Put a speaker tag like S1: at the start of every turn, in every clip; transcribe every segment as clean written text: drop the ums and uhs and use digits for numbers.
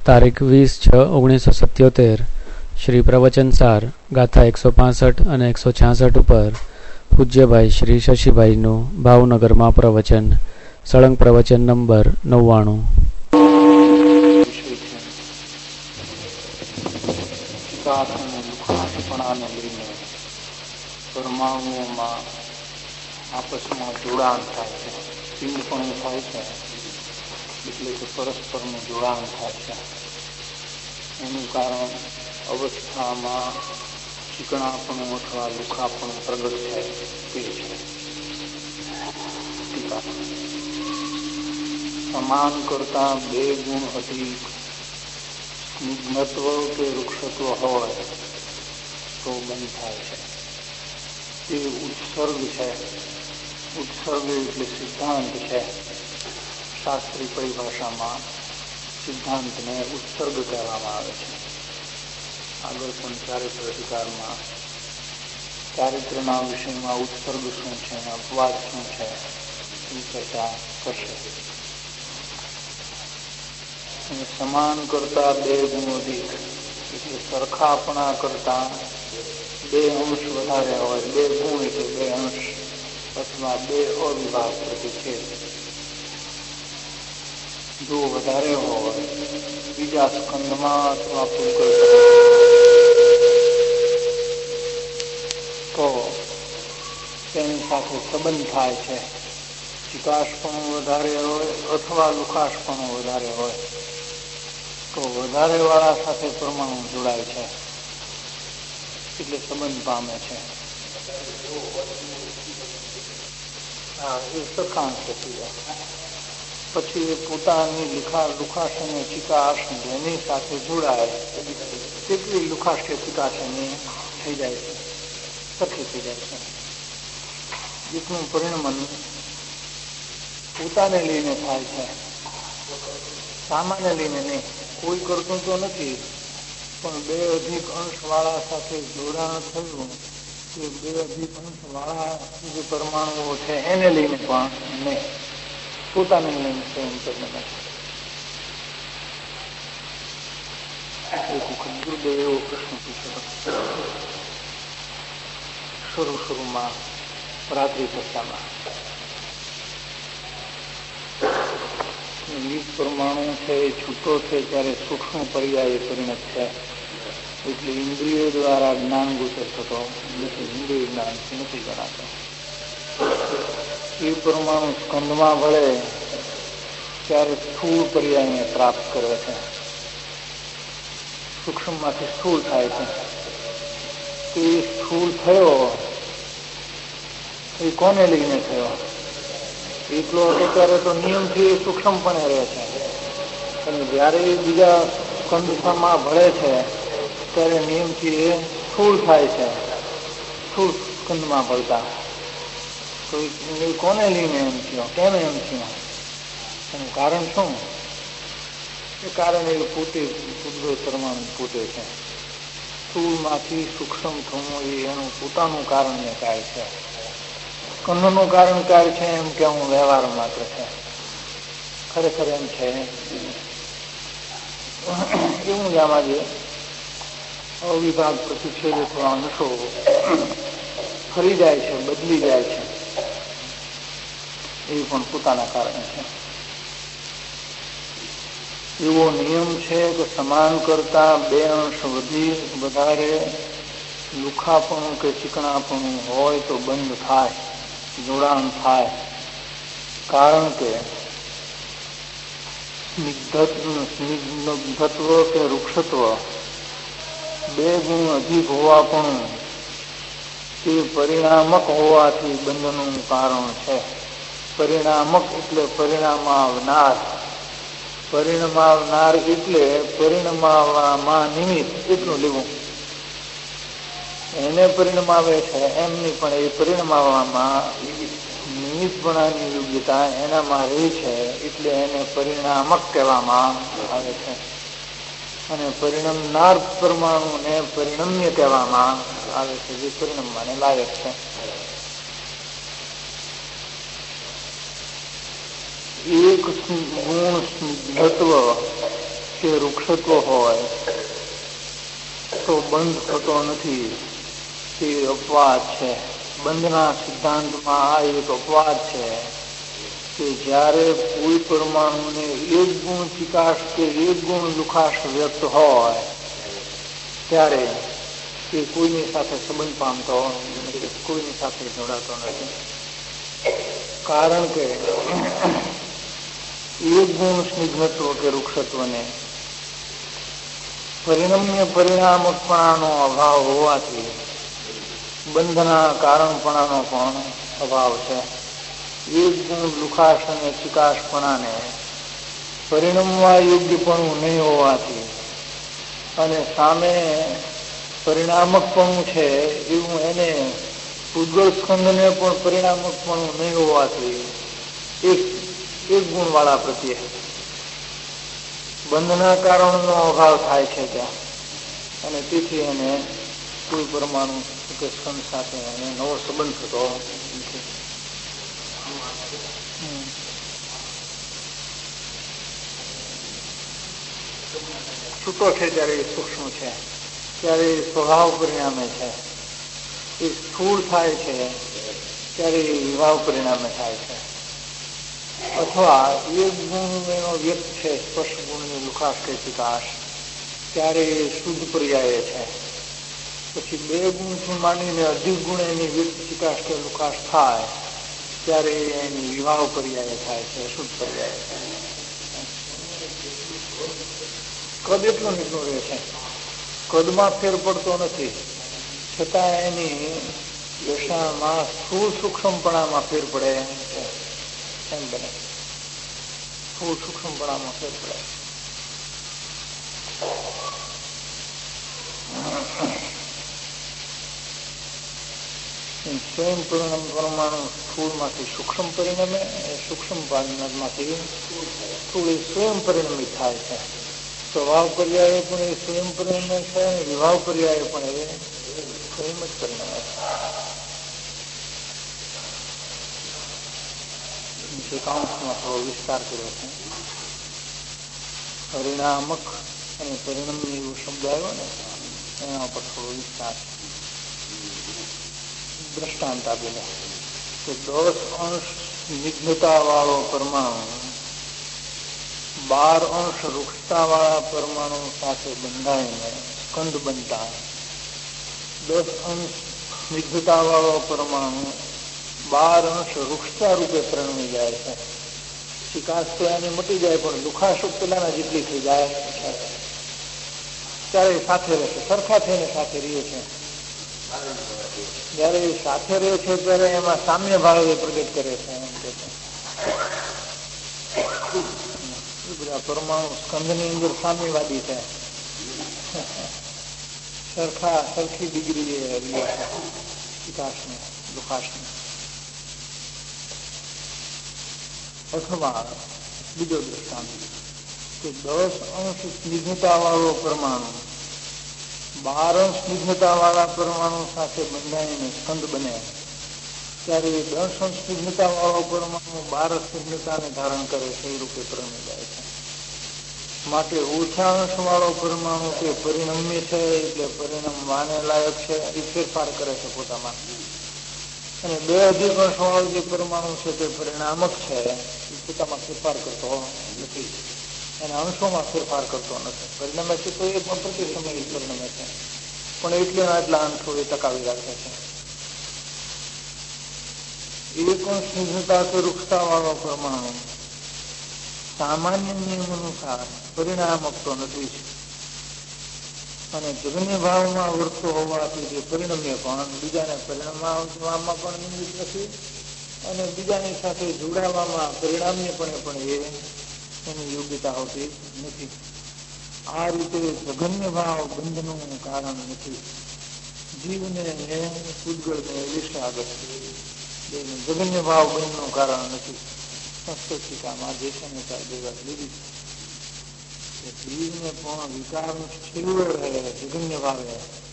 S1: તારીખ 20/6/1977 શ્રી પ્રવચન સાર ગાથા 165 અને 166 ઉપર પૂજ્યભાઈ શ્રી શશીભાઈનું ભાવનગરમાં પ્રવચન, સળંગ પ્રવચન નંબર 99.
S2: પરમાણુઓમાં આપસમાં જોડાણ થાય છે, ચીમપણું થાય છે, એટલે કે પરસ્પરનું જોડાણ થાય છે. એનું કારણ અવસ્થામાં ચીકણાપણું અથવા લુખાપણું પ્રગટ થાય તે છે. સમાન કરતા બે ગુણ અધિક સ્નિગ્ધત્વ કે વૃક્ષત્વ હોય તો બંધ થાય છે. તે ઉત્સર્ગ છે. ઉત્સર્ગ એટલે સિદ્ધાંત છે. શાસ્ત્રી પરિભાષામાં સિદ્ધાંતને ઉત્સર્ગ કહેવામાં આવે છે. આગળ પણ ચારિત્ર અધિકારમાં ચારિત્રના વિષયમાં ઉત્સર્ગ શું છે, અપવાદ શું છે એ ચર્ચા કરશે. સમાન કરતા બે ગુણ અધિક એટલે સરખાપણા કરતા બે અંશ વધારે હોય. બે ગુણ એટલે બે અંશ અથવા બે અવિભાગ પ્રતિછેદ જો વધારે હોય બીજા સ્કંદમાં અથવા તો તેની સાથે સંબંધ થાય છે. ચિકાશપણું વધારે હોય અથવા લુખાશપણું વધારે હોય તો વધારે વાળા સાથે પરમાણુ જોડાય છે એટલે સંબંધ પામે છે. એ સરખાંશ થઈ જાય. પછી એ પોતાની લુખાશ અને ચિકાશ એની સાથે જોડાય તેટલી લુખાશ કે ચિકાશ એની થઈ જાય છે, સરખી થઈ જાય છે. જેટલું પરિણમન પોતાને લઈને થાય છે, સામાન્ય લઈને નહીં. કોઈ કરતું તો નથી, પણ બે અધિક અંશ વાળા સાથે જોડાણ થયું કે બે અધિક અંશ વાળા જે પરમાણુઓ છે એને લઈને પણ નહીં, પોતાને લઈને સ્વયં કરીને નથી. એક વખત ગુરુદેવ એવો પ્રશ્ન પૂછ્યો શરૂમાં રાત્રિ ચર્ચામાં. પરમાણુ છે એ છૂટો છે ત્યારે સૂક્ષ્મ પર્યાય પરિણત છે, એટલે ઇન્દ્રિયો દ્વારા જ્ઞાન ગોચર થતો નથી, ઇન્દ્રિય જ્ઞાન નથી ગણાતો. એ પરમાણુ સ્કંદમાં ભળે ત્યારે સ્થૂળ પર્યાયને પ્રાપ્ત કરે છે. સૂક્ષ્મમાંથી સ્થૂળ થાય છે. તે સ્થૂળ થયો એ કોને લઈને થયો? એકલો હતો ત્યારે તો નિયમથી એ સૂક્ષ્મપણે રહે છે, અને જયારે એ બીજા સ્કંદમાં ભળે છે ત્યારે નિયમથી એ સ્થૂળ થાય છે. સ્થૂળ સ્કંદમાં ભળતા તો એ કોને લઈને એમ થયો? કેમ એમ થયો? એનું કારણ શું? એ કારણ એ પોતે ઉદ્ભવ પરમાણુ પોતે છે. સ્થૂળમાંથી સૂક્ષ્મ થવું એ એનું પોતાનું કારણ ને કાર્ય છે. સ્કંદનું કારણ કાર્ય છે એમ કે હું વ્યવહાર માત્ર છે. ખરેખર એમ છે એવું જ આમાં જે અવિભાગ પ્રતિછેદ અથવા અંશો ફરી જાય છે, બદલી જાય છે, એ પણ પોતાના કારણે છે. એવો નિયમ છે કે સમાન કરતા બે અંશ વધારે લુખાપણું કે ચીકણાપણું હોય તો બંધ થાય, જોડાણ થાય. કારણ કે સ્નિગ્ધત્વ કે વૃક્ષત્વ બે ગુણ અધિક હોવા પણ તે પરિણામક હોવાથી બંધનું કારણ છે. પરિણામક એટલે પરિણામ આવનાર. પરિણમાવનાર એટલે પરિણમાવામાં નિમિત્ત એટલું લેવું. એને પરિણમાવે છે એમ નહીં, પણ એ પરિણમાવામાં નિમિત્તપણાની યોગ્યતા એનામાં રહી છે એટલે એને પરિણામક કહેવામાં આવે છે. અને પરિણમનાર પરમાણુને પરિણમ્ય કહેવામાં આવે છે, જે પરિણમવાને લાયક છે. એક ગુણ સ્નિગ્ધત્વ કે વૃક્ષત્વ હોય તો બંધ થતો નથી, તે અપવાદ છે. બંધના સિદ્ધાંતમાં આ એક અપવાદ છે કે જ્યારે કોઈ પરમાણુને એક ગુણ ચિકાશ કે એક ગુણ લુખાશ વ્યક્ત હોય ત્યારે એ કોઈની સાથે સંબંધ પામતો નથી, કોઈની સાથે જોડાતો નથી. કારણ કે એક ગુણ સ્નિગ્ધત્વ કે વૃક્ષત્વને પરિણમ્ય પરિણામકપણાનો અભાવ હોવાથી બંધના કારણપણાનો પણ અભાવ છે. એક ગુણ લુખાશ અને ચિકાશપણાને પરિણમવા યોગ્યપણું નહીં હોવાથી અને સામે પરિણામકપણું છે એવું એને પૂતગળ સ્કંદને પણ પરિણામકપણું નહીં હોવાથી એક ગુણવાળા પ્રત્યે બંધના કારણનો અભાવ થાય છે ત્યાં, અને તેથી એને કોઈ પરમાણુ કે સ્કંદ સાથે એને નવો સંબંધ થતો નથી. છૂટો છે ત્યારે એ સૂક્ષ્મ છે, ત્યારે એ સ્વભાવ પરિણામે છે. એ સ્થૂળ થાય છે ત્યારે એ વિભાવ પરિણામે થાય છે. અથવા એક ગુણ એનો વ્યક્ત છે સ્પર્શ ગુણની લુખાશ કે ચિકાશ, ત્યારે એ શુદ્ધ પર્યાય છે. પછી બે ગુણથી માંડીને અધિક ગુણ એની વ્યક્ત ચિકાશ કે લુખાશ થાય ત્યારે એની વિભાવ પર્યાય થાય છે, શુદ્ધ પર્યાય છે. કદ એટલું નીકળું રહે છે, કદમાં ફેર પડતો નથી, છતાં એની દશામાં સ્થૂળ સૂક્ષ્મપણામાં ફેર પડે છે. એમ બને સ્થૂળ સૂક્ષ્મપણામાં ફેર પડે. સ્વયં પરિણામ પરમાણુ સ્થૂળમાંથી સૂક્ષ્મ પરિણમે, સૂક્ષ્મ પરિણામમાંથી સ્થૂળ સ્વયં પરિણમિત થાય છે. સ્વભાવ પર્યાય પણ એ સ્વયં પરિણમે છે અને વિભાવ પર્યાય પણ એ સ્વયં જ પરિણમે છે. એકાંશમાં થોડો વિસ્તાર કર્યો છે. પરિણામક અને પરિણમી એવો શબ્દ આવ્યો ને એના પર થોડો વિસ્તાર દ્રષ્ટાંત આપીને કે 10 અંશ સ્નિગ્ધતા વાળો પરમાણુ 12 અંશ રૂક્ષતા વાળા પરમાણુ સાથે બંધાઈને સ્કંદ બનતા, 10 અંશ સ્નિગ્ધતા વાળો પરમાણુ 12 અંશ રૂક્ષતા રૂપે પરિણમી જાય છે. ચિકાશ તો એની મટી જાય પણ લુખાશ પેલાના જેટલી થઈ જાય ત્યારે સાથે રહે છે, સરખા થઈને સાથે રહે છે. જયારે એ સાથે રહે છે ત્યારે એમાં સામ્ય ભાવ એ પ્રગટ કરે છે. બધા પરમાણુ સ્કંદની અંદર સામ્યવાદી છે, સરખી ડિગ્રી એ રહે છે ચિકાશની લુખાશની. અથવા બીજો દ્રષ્ટાંત કે 10 અંશ સ્નિગ્ધતા વાળો પરમાણુ 12 અંશ સ્નિગ્ધતા વાળા પરમાણુ સાથે બંધાઈને સ્કંદ બને ત્યારે 10 અંશ સ્નિગ્ધતા વાળો પરમાણુ 12 સ્નિગ્ધતાને ધારણ કરે છે, એ રૂપે પરિણમી જાય છે. માટે ઓછા અંશ વાળો પરમાણુ તે પરિણમ્ય છે એટલે પરિણમવાને લાયક છે, એ ફેરફાર કરે છે પોતામાં. અને 2 અધિક અંશ વાળો જે પરમાણુ છે તે પરિણામક છે, એ પોતામાં ફેરફાર કરતો નથી, એના અંશોમાં ફેરફાર કરતો નથી. પરિણમે છે તો એ પણ પ્રતિ સમય પરિણમે છે, પણ એટલા અંશો એ ટકાવી રાખે છે. એક અંશ સ્નિગ્ધતા કે રૂક્ષતા વાળો પરમાણુ સામાન્ય નિયમ અનુસાર પરિણામક તો નથી અને જગન્ય ભાવમાં વર્તતો હોવાથી જે પરિણમ્ય પણ બીજાને પરિણમવામાં પણ નિમિત્ત નથી અને બીજાની સાથે જોડાવામાં પરિણામ્યપણે પણ એની યોગ્યતા હોતી નથી. આ રીતે જગન્ય ભાવ બંધનું કારણ નથી. જીવને પૂતગળને વિષાગત જગન્ય ભાવ બંધનું કારણ નથી. સંસ્કૃત ટીકામાં જેસને ભેગા લીધી જીવને પણ વિકાર છેલ્લો રહે જગન્ય ભાવે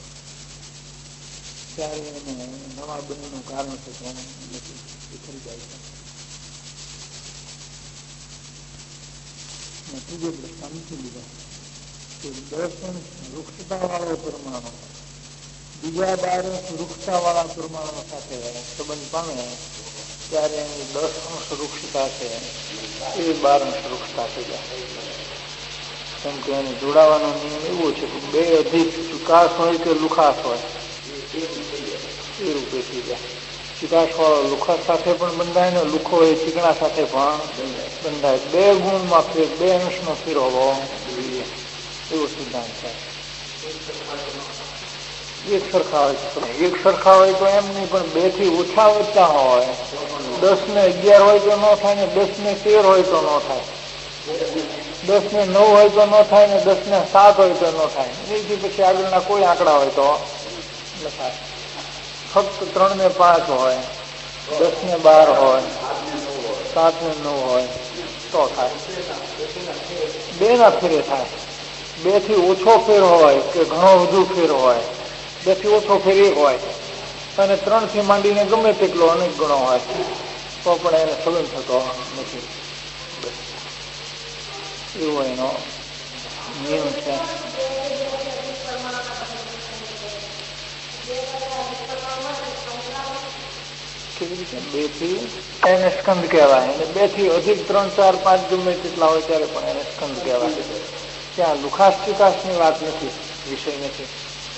S2: ત્યારે એને નવા બંધનું કારણ થતું નથી, એ થઈ જાય છે. ત્રીજો દ્રષ્ટાંત લીધો વૃક્ષતા વાળો પરમાણુ બીજા 12 વૃક્ષતા વાળા પરમાણુ સાથે સંબંધ પામે ત્યારે એની 10 વૃક્ષતા છે એ 12 વૃક્ષતા થઈ જાય. કેમ કે એને જોડાવાનો નિયમ એવો છે કે 2 અધિક ચિકાસ હોય કે લુખાસ હોય એ રૂપે થઈ જાય. ચિકાસ વાળો લુખાસ સાથે પણ બંધાય ને લુખો એ ચીકણા સાથે પણ બંધાય. 2 ગુણમાં ફેર, 2 અંશનો ફેર હોવો જોઈએ એવો સિદ્ધાંત છે. એક સરખા હોય, એક સરખા હોય તો એમ નહીં, પણ 2 થી ઓછા વધતા હોય, 10 ને 11 હોય તો ન થાય ને 10 ને 13 હોય તો ન થાય, 10 ને 9 હોય તો ન થાય ને 10 ને 7 હોય તો ન થાય. એથી પછી આગળના કોઈ આંકડા હોય તો ન થાય. ફક્ત 3 ને 5 હોય, 10 ને 12 હોય, 7 ને 9 હોય તો થાય. 2 ના ફેરે થાય. 2 થી ઓછો ફેર હોય કે ઘણો વધુ ફેર હોય, 2 થી ઓછો ફેર 1 હોય અને 3 થી માંડીને ગમે તેટલો અનેક ગણો હોય તો પણ એને સંબંધ થતો નથી. એવો એનો નિયમ છે. કેવી રીતે 2 થી એને સ્કંદ કહેવાય, અને 2 થી અધિક 3, 4, 5 ગમે તેટલા હોય ત્યારે પણ એને સ્કંદ કહેવાય. ત્યાં લુખાસ ચિકાસની વાત નથી, વિષય નથી.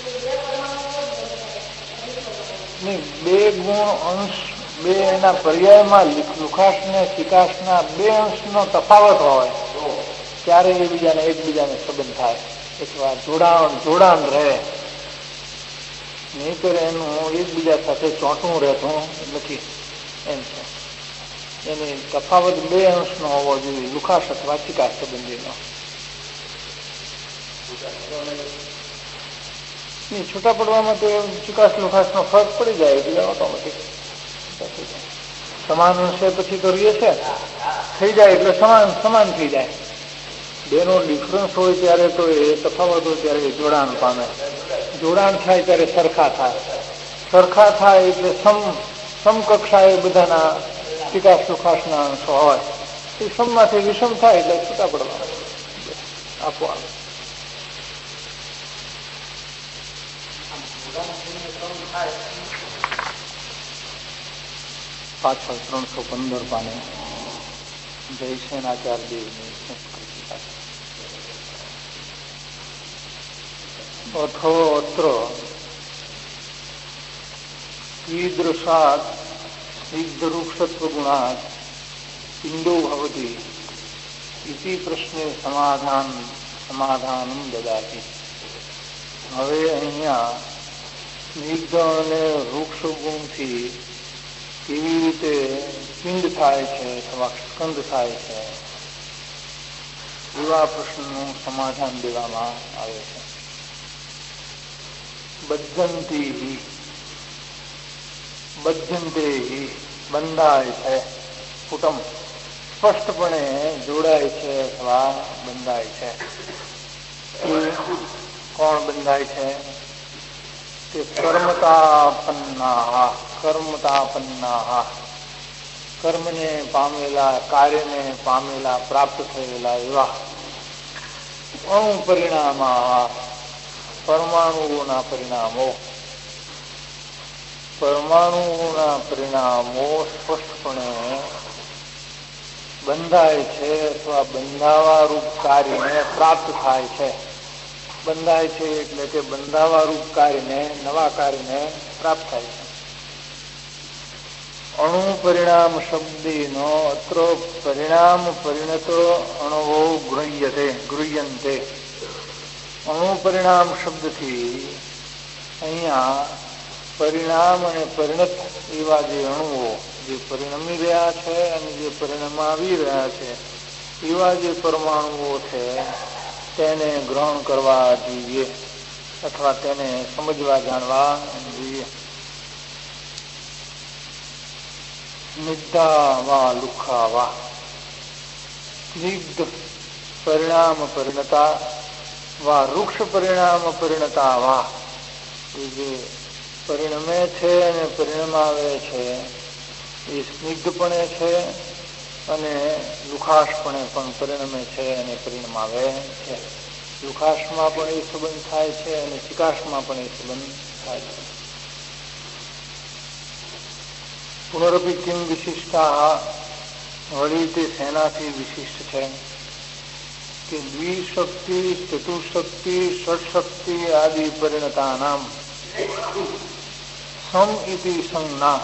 S2: નહીં, 2 ગુણ અંશ, 2 એના પર્યાયમાં લુખાસ ને ચિકાસના 2 અંશનો તફાવત હોય ત્યારે એકબીજાને સંબંધ થાય અથવા જોડાણ રહે. નહીંતર એનું એકબીજા સાથે ચોંટવું રહેતું નથી. એમ છે. એની તફાવત 2 અંશનો હોવો જોઈએ, લુખાસ અથવા ચિકાસ સંબંધીનો. છૂટા પડવામાં તો ચિકાસ લુખાસનો ફરક પડી જાય એટલે ઓટોમેટિક સમાન અંશે પછી કરીએ છે થઈ જાય એટલે સમાન થઈ જાય. 2 નો ડિફરન્સ હોય ત્યારે તો એ તફાવત હોય ત્યારે જોડાણ પામે. જોડાણ થાય ત્યારે સરખા થાય એટલે સમકક્ષા એ બધાના ચિકાસ લુખાસના અંશો હોય. એ સમમાંથી વિષમ થાય એટલે છૂટા પડવા આપવા. પાછળ 315 પાને જયસેનાચાર્ય દેવની સંસ્કૃતિ અથો અત્ર कीदृशात् स्निग्धरूक्षत्वगुणात् पिंडो भवति इति प्रश्ने समाधानं ददाति. હવે અહીંયા સ્નિગ્ધ અને વૃક્ષ ગુણથી કેવી રીતે પિંડ થાય છે અથવા સ્કંદ થાય છે એવા પ્રશ્નનું સમાધાન દેવામાં આવે છે. બદ્ધંતે બંધાય છે, કુટુંબ સ્પષ્ટપણે જોડાય છે અથવા બંધાય છે. કોણ બંધાય છે? તે કર્મતાપન્ના કર્મને પામેલા, કાર્યને પામેલા, પ્રાપ્ત થયેલા એવા અણુપરિણામા પરમાણુઓના પરિણામો સ્પષ્ટપણે બંધાય છે અથવા બંધાવા રૂપ કાર્યને પ્રાપ્ત થાય છે. બંધાય છે એટલે કે બંધાવા રૂપ કાર્યને, નવા કાર્યને પ્રાપ્ત થાય છે. અણુ પરિણામ શબ્દેનો અત્ર પરિણામ પરિણતો અણવો ગૃહ્યંતે. અણુ પરિણામ શબ્દથી અહીંયા પરિણામ અને પરિણત એવા જે અણુઓ જે પરિણમી રહ્યા છે અને જે પરિણમાવી રહ્યા છે એવા જે પરમાણુઓ છે તેને ગ્રહણ કરવા જોઈએ અથવા તેને સમજવા જાણવા જોઈએ. સ્નિગ્ધા વા લુખા વા, સ્નિગ્ધ પરિણામ પરિણતા વા વૃક્ષ પરિણામ પરિણતા વા, એ જે પરિણમે છે અને પરિણમાવે છે એ સ્નિગ્ધપણે છે અને લુખાશપણે પણ પરિણમે છે અને પરિણમાવે છે. દુખાશમાં પણ એ સંબંધ થાય છે અને ચિકાશમાં પણ એ સંબંધ થાય છે. પુનરપી કિમ વિશિષ્ટા, વળી તે સેનાથી વિશિષ્ટ છે કે દ્વિશક્તિ, ચતુશક્તિ, ષટશક્તિ આદિ પરિણતાનામ સમ ઇતિ સંજ્ઞા.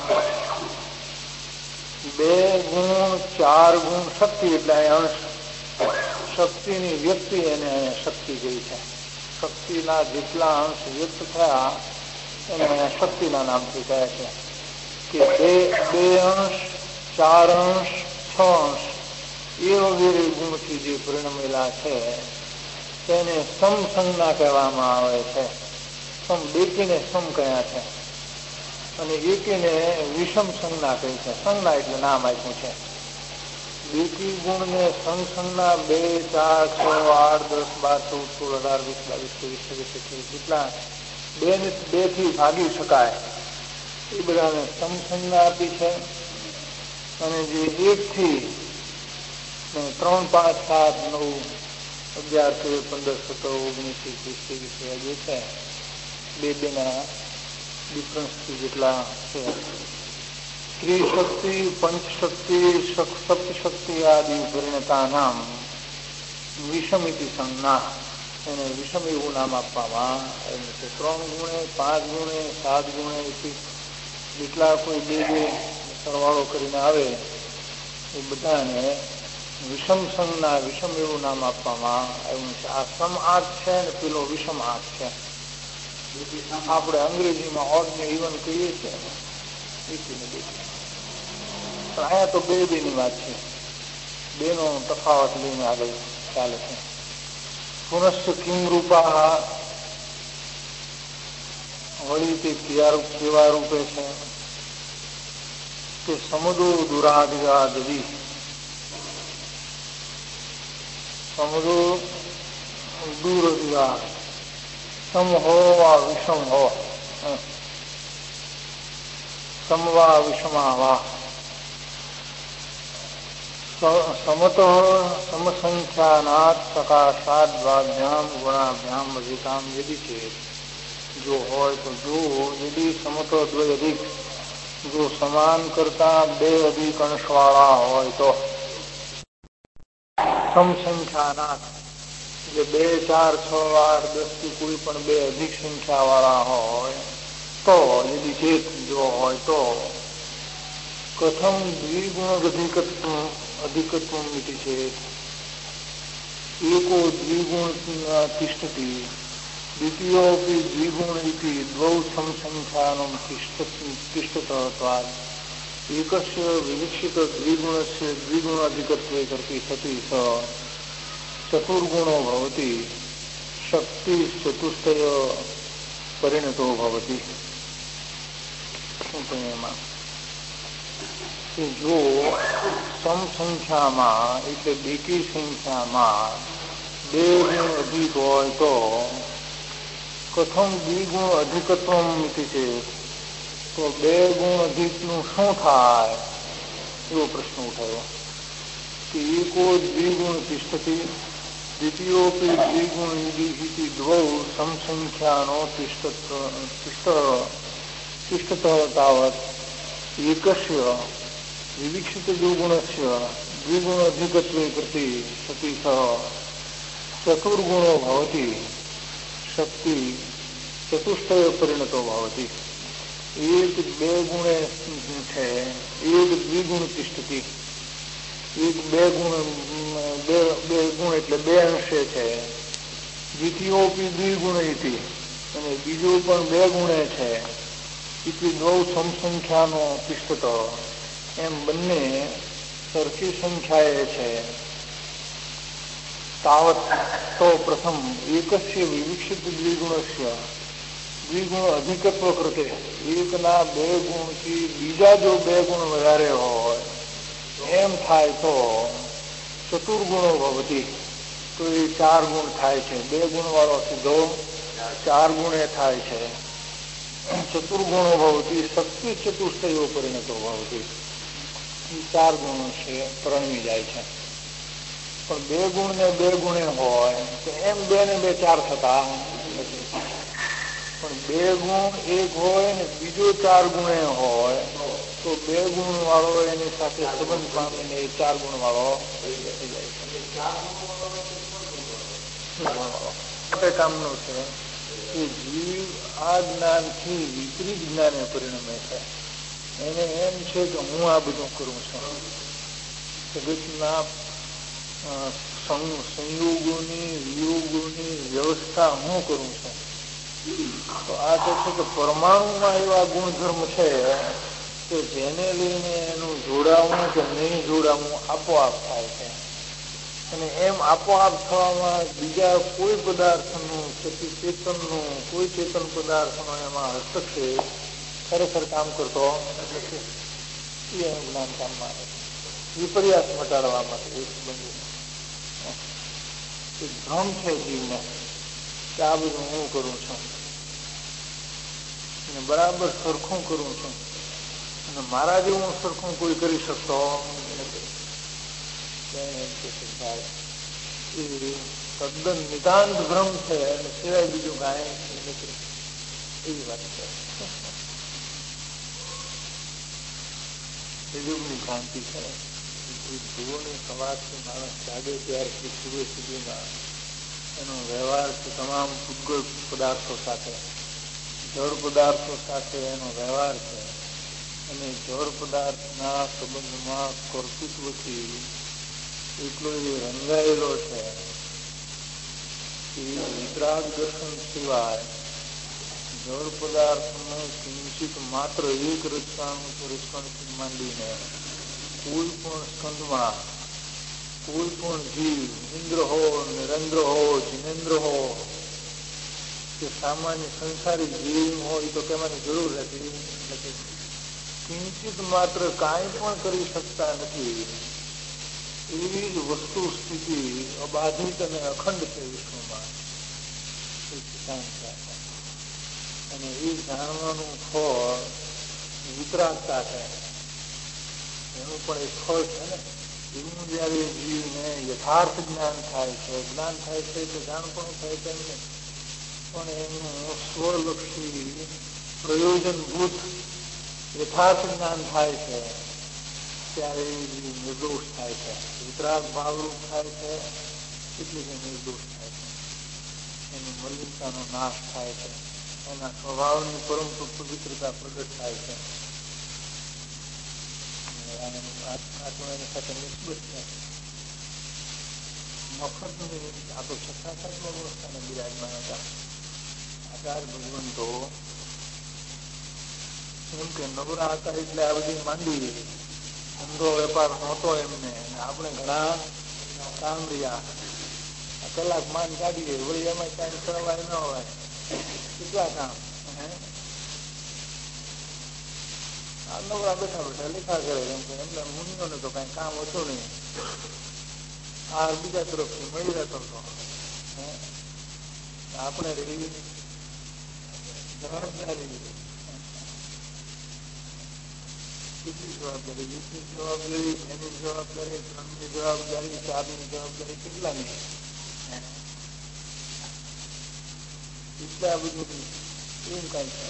S2: 2 ગુણ 4 ગુણ શક્તિ એટલે અંશ. શક્તિની વ્યક્તિ એને શક્તિ કહી છે. શક્તિના જેટલા અંશ વ્યક્ત થયા એને શક્તિના નામથી કહે છે કે 2 અંશ 4 અંશ 6 અંશ એ વગેરે ગુણથી જે પરિણમેલા છે તેને સમસંજ્ઞા કહેવામાં આવે છે. સમ બેકીને સમ કહ્યા છે અને એકીને વિષમ સંજ્ઞા કહી છે. સંજ્ઞા એટલે નામ આપ્યું છે. બેકી ગુણને સમસંજ્ઞા 2, 4, 6, 8, 10, 12, 14, 16, 18, 20, 22, 23, 24 જેટલા 2 થી ભાગી શકાય એ બધાને સમસંજ્ઞા આપી છે. અને જે 1 થી 3, 5, 7, 9, 11, 13, 15, 17, 19, 20, 23 જે છે 2-2ના ડિફરન્સથી જેટલા છે. ત્રિશક્તિ, પંચશક્તિ, સપ્તશક્તિ આદિ પરિણતાનામ વિષમિતિ સંજ્ઞા, એને વિષમ એવું નામ આપવામાં આવ્યું છે. 3 ગુણે 5 ગુણે 7 ગુણે જેટલા કોઈ 2 સરવાળો કરીને આવે એ બધાને વિષમ સંજ્ઞા, વિષમ એવું નામ આપવામાં આવ્યું છે. આ સમ આંખ છે ને પેલો વિષમ આંખ છે. આપણે અંગ્રેજીમાં ઓડ ને ઇવન કહીએ છીએ ને, પણ અહીંયા તો 2-2ની વાત છે. 2નો તફાવત લઈને આગળ ચાલે છે. પુનશ્ચ કિમ રૂપા, વળી તે કેવા રૂપે છે કે સમુદો દુરાધિરાદિ, સમુદો દૂર અધિકાર, સમ હો વા વિષમ હો, સમ વા વિષમા વા, સમત સમસંખ્યાનાથ સકાશાદ દ્વાભ્યામ ગુણાભ્યામ અધિકામ યદિ ચેત, જો હોય તો જો યદિ સમતો દ્વય અધિક, જો સમાન કરતા 2 અધિક અંશવાળા હોય તો સમસંખ્યાનાથ એટલે 2, 4, 6, 8, 10 થી કોઈ પણ 2 અધિક સંખ્યા વાળા હોય તો, યદિ ચેત જો હોય તો, કથમ દ્વિગુણ અધિકત્વ મિતિ છે. એકો દ્વિગુણ તિષ્ઠતિ, દ્વિતીયોપી દ્વિગુણ ઇતિ દ્વૌ સમસંખ્યાનમ તિષ્ઠતત્વાत् એકસ્ય વિવિક્ષિત દ્વિગુણસ્ય દ્વિગુણ અધિકત્વે કરતી સતી ચતુર્ગુણો ભવતિ, શક્તિ ચતુષ્ટય પરિણતો ભવતિ. શું કહ્યું એમાં કે જો સમસંખ્યામાં એટલે બેકી સંખ્યામાં 2 ગુણ અધિક હોય તો કથમ દ્વિગુણ અધિકત્વ મિતિ છે, તો 2 ગુણ અધિકનું શું થાય એવો પ્રશ્ન ઉઠાયો કે એકો દ્વિગુણ તિષ્ઠતિ, દ્વિતીયોપી દ્વિગુણ ઇતિ દ્વૌ સમસંખ્યાનો તિષ્ઠત તાવત એકસ્ય વિવિક્ષિત દ્વિગુણસ્ય દ્વિગુણ અધિકત્વે કરતી સતી ચતુર્ગુણો ભવતિ, શક્તિ ચતુષ્ટય પરિણતો ભવતિ. 1-2 ગુણે છે, 1 દ્વિગુણ તિષ્ઠતિ, 2 ગુણ એટલે 2 અંશે છે. દ્વિતીયોપી દ્વિગુણ ઇતિ અને બીજું પણ 2 ગુણે છે. ઇતિ દ્વૌ સમસંખ્યાનો તિષ્ઠત, એમ બંને સરખી સંખ્યાએ છે. તાવત તો પ્રથમ એકસ્ય વિવિક્ષિત દ્વિગુણસ્ય દ્વિગુણ અધિકત્વ કૃતે, એકના 2 ગુણથી બીજા જો 2 ગુણ વધારે હોય એમ થાય તો ચતુર્ગુણો ભવતિ, તો એ 4 ગુણ થાય છે. 2 ગુણ વાળો સીધો 4 ગુણે થાય છે. ચતુર્ગુણો ભવતિ શક્તિ ચતુષ્ટયો પરિણતો ભવતિ, 4 ગુણો છે પરણવી જાય છે. પણ 2 ગુણ ને 2 ગુણે હોય તો એમ 2 ને 2 4 થતા નથી. પણ 2 ગુણ 1 હોય ને બીજો 4 ગુણે હોય તો 2 ગુણ વાળો એની સાથે સંબંધ પામીને 4 ગુણ વાળો થઈ જાય. કામનું છે કે જીવ આ જ્ઞાનથી વિપરીત જ્ઞાને પરિણમે છે. એને એમ છે કે હું આ બધું કરું છું, જગતના સંયોગોની વિયોગોની વ્યવસ્થા હું કરું છું. તો આ તો છે કે પરમાણુમાં એવા ગુણધર્મ છે કે જેને લઈને એનું જોડાવું કે નહીં જોડાવું આપોઆપ થાય છે. અને એમ આપોઆપ થવામાં બીજા કોઈ પદાર્થનું ચેતનનું કોઈ ચેતન પદાર્થનો એમાં હસ્તક્ષેપ ખરેખર કામ કરતો નથી. એ એનું જ્ઞાન કામમાં આવે છે. વિપર્યાસ મટાડવા માટે એક ભ્રમ છે જીવને કે આ બધું હું કરું છું અને બરાબર સરખું કરું છું અને મારા જેવું સરખું કોઈ કરી શકતો નથી. એ તદ્દન નિતાંત ભ્રમ છે અને સિવાય બીજું કાંઈ નથી. એવી વાત છે. યુગની ક્રાંતિ છે. જુઓની સવારથી માણસ જાગે ત્યારથી સૂર્ય સુધીમાં એનો વ્યવહાર છે તમામ પૂતગળ પદાર્થો સાથે, જળ પદાર્થો સાથે એનો વ્યવહાર છે. અને જળ પદાર્થના સંબંધમાં કર્તૃત્વથી એટલો એ રંગાયેલો છે કે વિતરાગ દર્શન સિવાય જળ પદાર્થનું કિંચિત માત્ર એક રચકણથી માંડીને કોઈ પણ સ્કંદમાં કોઈ પણ જીવ ઇન્દ્ર હો, નિરેન્દ્ર હો, જિનેન્દ્ર હો કે સામાન્ય સંસારી જીવ હોય તો તેમાંની જરૂર રહેતી નથી. કિંચિત માત્ર કાંઈ પણ કરી શકતા નથી. એવી જ વસ્તુ સ્થિતિ અબાધિત અને અખંડ છે વિશ્વમાં. અને એ જાણવાનું ફળ વિતરાગતા છે. એનું પણ એક ફળ છે ને. એવું જયારે જીવને યથાર્થ જ્ઞાન થાય છે, જ્ઞાન થાય છે તો જાણ પણ થાય છે એમને, પણ એનું સ્વલક્ષી પ્રયોજનભૂત યથાર્થ જ્ઞાન થાય છે ત્યારે નિર્દોષ થાય છે. વિતરાગ ભાવરૂપ થાય છે એટલે કે નિર્દોષ થાય છે. એની મલિનતાનો નાશ થાય છે. એના સ્વભાવની પરમ પવિત્રતા પ્રગટ થાય છે. એની સાથે નિસ્બત છે. મફતની આ તો 66 અવસ્થાને બિરાજમાન હતા આચાર્ય ભગવંતો. એમ કે નવરા હતા એટલે આ બધી માંડી ધંધો વેપાર નહોતો એમને. આપણે ઘણા કામ રહ્યા, કલાક માન કાઢીએ વળી એમાં ટાઈમ કરવાય ન હોય કેટલા કામ. આ નવરા બેઠા બેઠા લેખા કરે. એમ કે એમને મુનિઓને તો કઈ કામ હતું નહીં. આ બીજા તરફથી મળી રહેતો હતો. આપણે રહી જવાબદારી, કેટલી જવાબદારી, વીસની જવાબદારી, એની જવાબદારી, 3ની જવાબદારી, 4ની જવાબદારી, કેટલાની એટલે આ બધું એવું કઈ છે.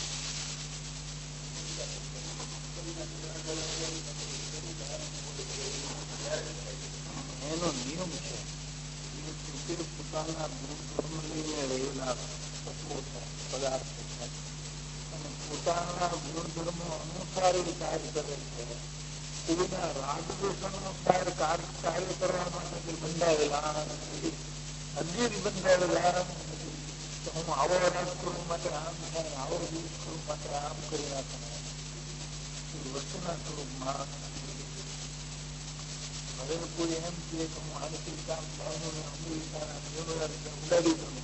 S2: એનો નિયમ છે પોતાના ગુણધર્મ લઈને રહેલા તત્વો છે, પદાર્થો છે અને પોતાના ગુણધર્મો અનુસાર એ કાર્ય કરે છે. કોઈના રાગદ્વેષ અનુસાર કાર્ય કરવા માટે બંધાયેલા નથી. હજી જ બંધાયેલા નથી. હું આવો રાગ કરું માટે આમ થાય, આવો દિવસ કરું માટે આમ કરી નાખે. વસ્તુના સ્વરૂપમાં હવે કોઈ એમ કે હું આનથી કામ ઉડાડી દઉં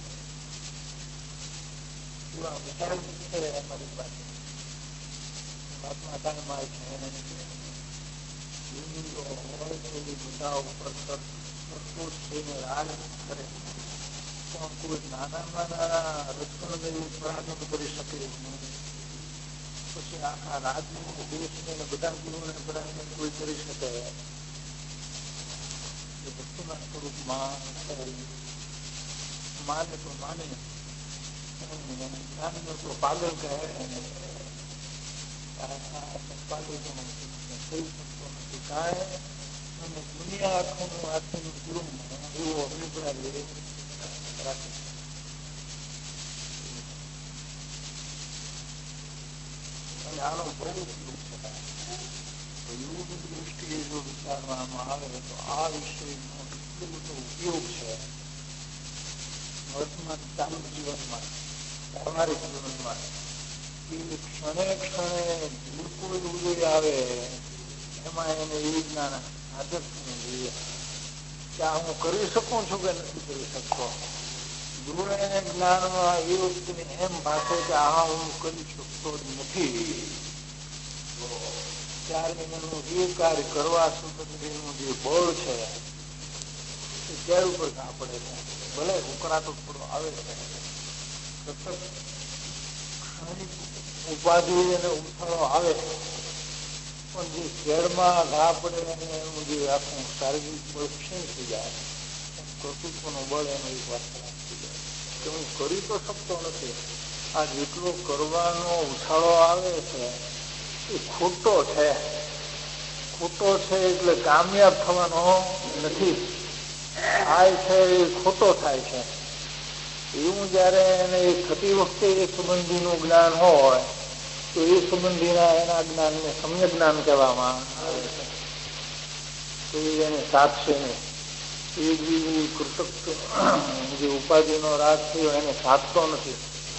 S2: એવા વિચાર છે અમારી પાસે. મહાત્મા કાળમાં છે હોય તો બધા ઉપર સંતોષ થઈને રાગ કરે, પણ કોઈ નાનામાં નાના રચકણને એવું પ્રાર્થના કરી શકે નહીં. પછી આખા રાજ્ય દેશને બધા ગુરુને બધાને કોઈ કરી શકે એ વસ્તુના સ્વરૂપમાં માને તો માને, જ્ઞાનનું તો પાગલ કહે, પાગલ થઈ શકતો નથી કાંઈ. અને દુનિયા આખું આખીનું ગુરુ એવો અભિપ્રાય રાખે. અને આનો બહુ યોગ દૃષ્ટિએ જો વિચારવામાં આવે તો આ વિષયનો એટલો બધો ઉપયોગ છે વર્તમાન ચાલુ જીવનમાં, વ્યવહારિક જીવનમાં. એ ક્ષણે ક્ષણે બિલકુલ ઉદય આવે એમાં એને એ જ્ઞાન હાજર થવું જોઈએ કે આ હું કરી શકું છું કે નથી કરી શકતો. ગુરુ એને જ્ઞાનમાં એ વસ્તુને એમ ભાષે કે આ હું કરી શકતો જ નથી, ત્યારે એનું એ કાર્ય કરવા સુધીનું જે બળ છે એ ક્યારે ઉપર ઘા પડે છે. ભલે ઉકળાટો થોડો આવે છે, સતત ક્ષણિક ઉપાધિ અને ઉછાળો આવે, પણ જે કેળમાં ઘા પડે અને એનું જે આખું શારીરિક બળ ક્ષીણ થઈ જાય, કર્તૃત્વનું બળ એનું એક વાત થઈ જાય કે હું કરી તો શકતો નથી. આ જેટલો કરવાનો ઉછાળો આવે છે એ ખોટો છે. ખોટો છે એટલે કામયાબ થવાનો નથી. થાય છે એ ખોટો થાય છે. એવું જયારે એને થતી વખતે એ સંબંધીનું જ્ઞાન હોય તો એ સંબંધીના એના જ્ઞાનને સમ્યક જ્ઞાન કહેવામાં આવે છે. તો એને સાધશે નહીં. એ જે કૃતક જે ઉપાધિનો રાગ થયો એને સાધતો નથી.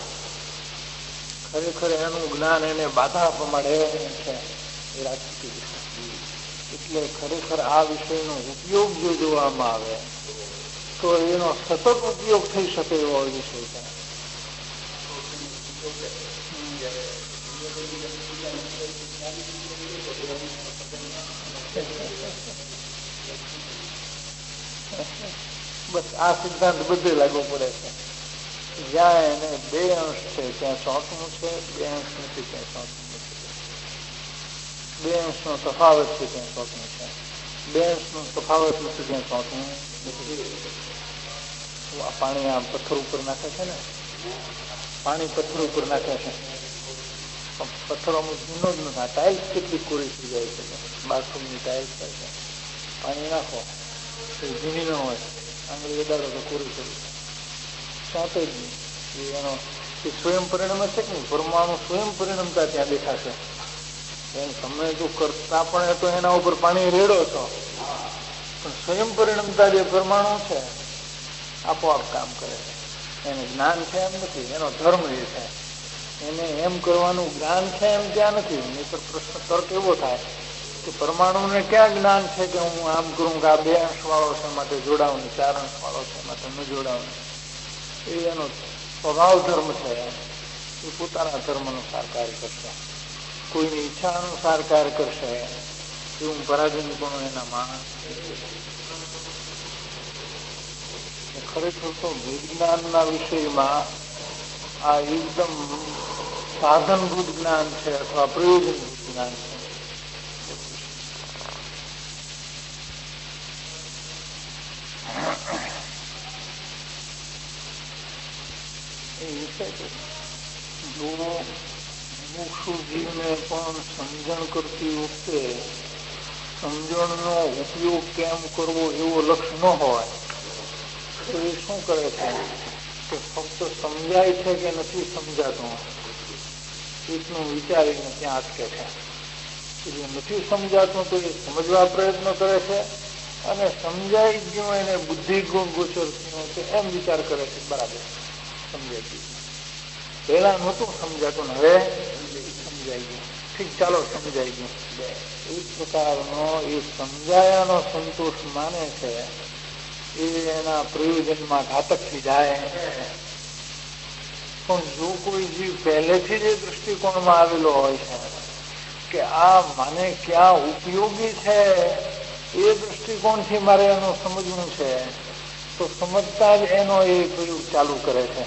S2: ખરેખર એનું જ્ઞાન એને બાધા પ્રમાણે છે એ રાજકીય. એટલે ખરેખર આ વિષયનો ઉપયોગ જો જોવામાં આવે તો એનો સતત ઉપયોગ થઈ શકે એવો વિષય છે. બસ આ સિદ્ધાંત બધે લાગુ પડે છે. જ્યાં એને બે અંશ છે ત્યાં ચોથમું છે, બે અંશ નથી ત્યાં ચોથમું નથી, બે અંશનો તફાવત છે ત્યાં ચોથમું છે, બે અંશનો તફાવત નથી ત્યાં ચોથમું નથી. આ પાણી આ પથ્થર ઉપર નાખે છે ને, પાણી પથ્થર ઉપર નાખે છે, પથ્થર અમુક જૂનો જ નથી. ટાઇલ્સ કેટલી કોરી થઈ જાય છે, બાથરૂમની ટાઇલ્સ થાય છે, પાણી નાખો તો જૂની ન હોય, આંગળી વધારો તો કોરી કરી સાંતે જ નહીં. એનો એ સ્વયં પરિણામ છે કે નહીં, પરમાણુ સ્વયં પરિણમતા ત્યાં દેખાશે. એમ તમે જો કરતા પણ તો એના ઉપર પાણી રેડો છો, પણ સ્વયં પરિણમતા જે પરમાણુ છે આપોઆપ કામ કરે છે. એને જ્ઞાન છે એમ નથી, એનો ધર્મ એ છે. એને એમ કરવાનું જ્ઞાન છે એમ ત્યાં નથી. નહીંતર પ્રશ્ન તર્ક એવો થાય કે પરમાણુને ક્યાં જ્ઞાન છે કે હું આમ કરું કે આ બે અંશ વાળો છે માટે જોડાવું, ચાર અંશ વાળો છે માટે ન જોડાવું. એ એનો સ્વભાવ ધર્મ છે. એ પોતાના ધર્મ અનુસાર કાર્ય કરશે, કોઈની ઈચ્છા અનુસાર કાર્ય કરશે. એવું પરાજય પણ એનામાં. ખરેખર તો વિજ્ઞાનના વિષયમાં આ એકદમ સાધનભૂત જ્ઞાન છે અથવા પ્રયોજનભૂત જ્ઞાન છે. એ વિષય જો મુમુક્ષુ જીવને પણ સમજણ કરતી વખતે સમજણનો ઉપયોગ કેમ કરવો એવો લક્ષ્ય ન હોય તો એ શું કરે છે કે ફક્ત સમજાય છે કે નથી સમજાતું એટલું વિચારીને ત્યાં અટકે છે. જે નથી સમજાતું તો એ સમજવા પ્રયત્ન કરે છે, અને સમજાઈ ગયું એને બુદ્ધિ ગોચર કે એમ વિચાર કરે છે બરાબર સમજાઈ ગયું. પહેલા નહોતું સમજાતું ને હવે સમજાઈ ગયું, ઠીક ચાલો સમજાઈ ગયું. એ પ્રકારનો એ સમજાયાનો સંતોષ માને છે એ એના પ્રયોજનમાં ઘાતક થઈ જાય. પણ જો કોઈ જીવ પહેલેથી જ એ દૃષ્ટિકોણમાં આવેલો હોય છે કે આ મને ક્યાં ઉપયોગી છે એ દૃષ્ટિકોણથી મારે એનું સમજવું છે તો સમજતા જ એનો એ પ્રયોગ ચાલુ કરે છે.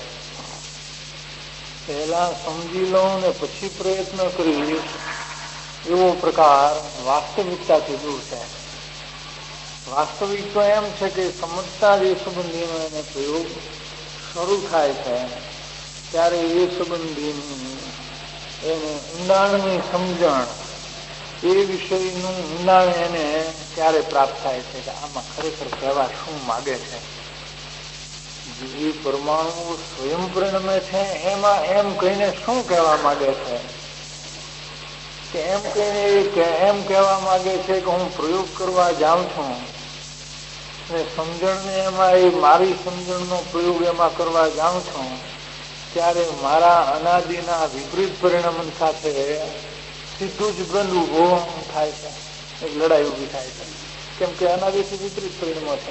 S2: પહેલા સમજી લઉં ને પછી પ્રયત્ન કરીશ એવો પ્રકાર વાસ્તવિકતાથી દૂર છે. વાસ્તવિક તો એમ છે કે સમજતા જ એ સંબંધીનો એને પ્રયોગ શરૂ થાય છે ત્યારે એ સંબંધીની એને ઊંડાણની સમજણ, એ વિષયનું ઊંડાણ એને ત્યારે પ્રાપ્ત થાય છે કે આમાં ખરેખર કહેવા શું માગે છે. જે પરમાણુ સ્વયં પરિણમે છે એમાં એમ કહીને શું કહેવા માંગે છે કે એમ કહીને એમ કહેવા માંગે છે કે હું પ્રયોગ કરવા જાઉં છું અને સમજણને એમાં એ મારી સમજણનો પ્રયોગ એમાં કરવા જાઉં છું ત્યારે મારા અનાદિના વિપરીત પરિણામ સાથે સીધું જ બંધ ઉભો થાય છે, એક લડાઈ ઊભી થાય છે. કેમ કે અનાદિથી વિપરીત પરિણામો છે.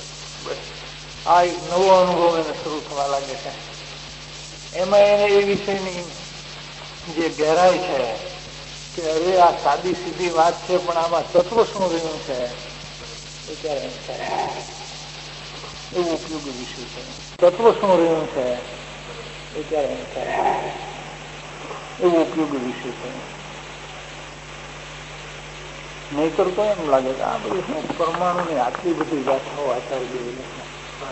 S2: આ એક નવો અનુભવ એને શરૂ થવા લાગે છે. એમાં એને એ વિષયની જે ગહેરાઈ છે કે અરે આ સાદી સીધી વાત છે પણ આમાં તત્વ શું રહ્યું છે એ ત્યારે એમ થાય. એવું ઉપયોગી વિષય છે. તત્વ શું રહ્યું છે એ ત્યારે એમ થાય. એવું ઉપયોગી વિષય છે. નહીતર તો એમ લાગે કે આ બધી શું પરમાણુની આટલી બધી વ્યાખ્યાઓ આચાર્ય દેવી નથી.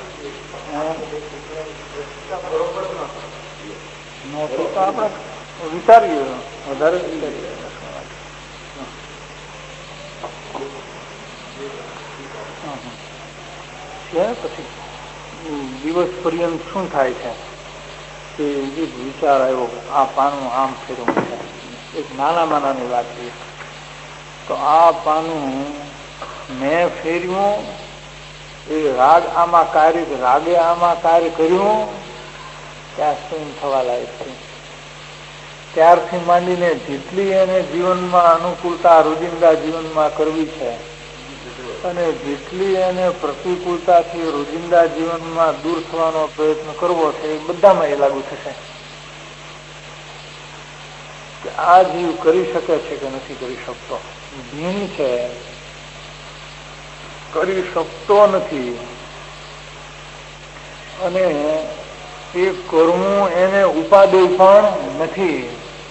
S2: આપણે વિચારીએ વધારે વિચારીએ પછી દિવસ પર્યંત શું થાય છે કે એક વિચાર આવ્યો આ પાનું આમ ફેરવું છે. એક નાનામાં નાની વાત છે તો આ પાનું મેં ફેર્યું, એ રાગે આમાં કાર્ય કર્યું ત્યાં શું થવા લાયક છે. ત્યારથી માંડીને જેટલી એને જીવનમાં અનુકૂળતા રોજિંદા જીવનમાં કરવી છે અને જેટલી એને પ્રતિકૂળતાથી રોજિંદા જીવનમાં દૂર થવાનો પ્રયત્ન કરવો છે એ બધામાં એ લાગુ થશે કે આ જીવ કરી શકે છે કે નથી કરી શકતો. ભીન છે, કરી શકતો નથી અને એ કરવું એને ઉપાદેય પણ નથી.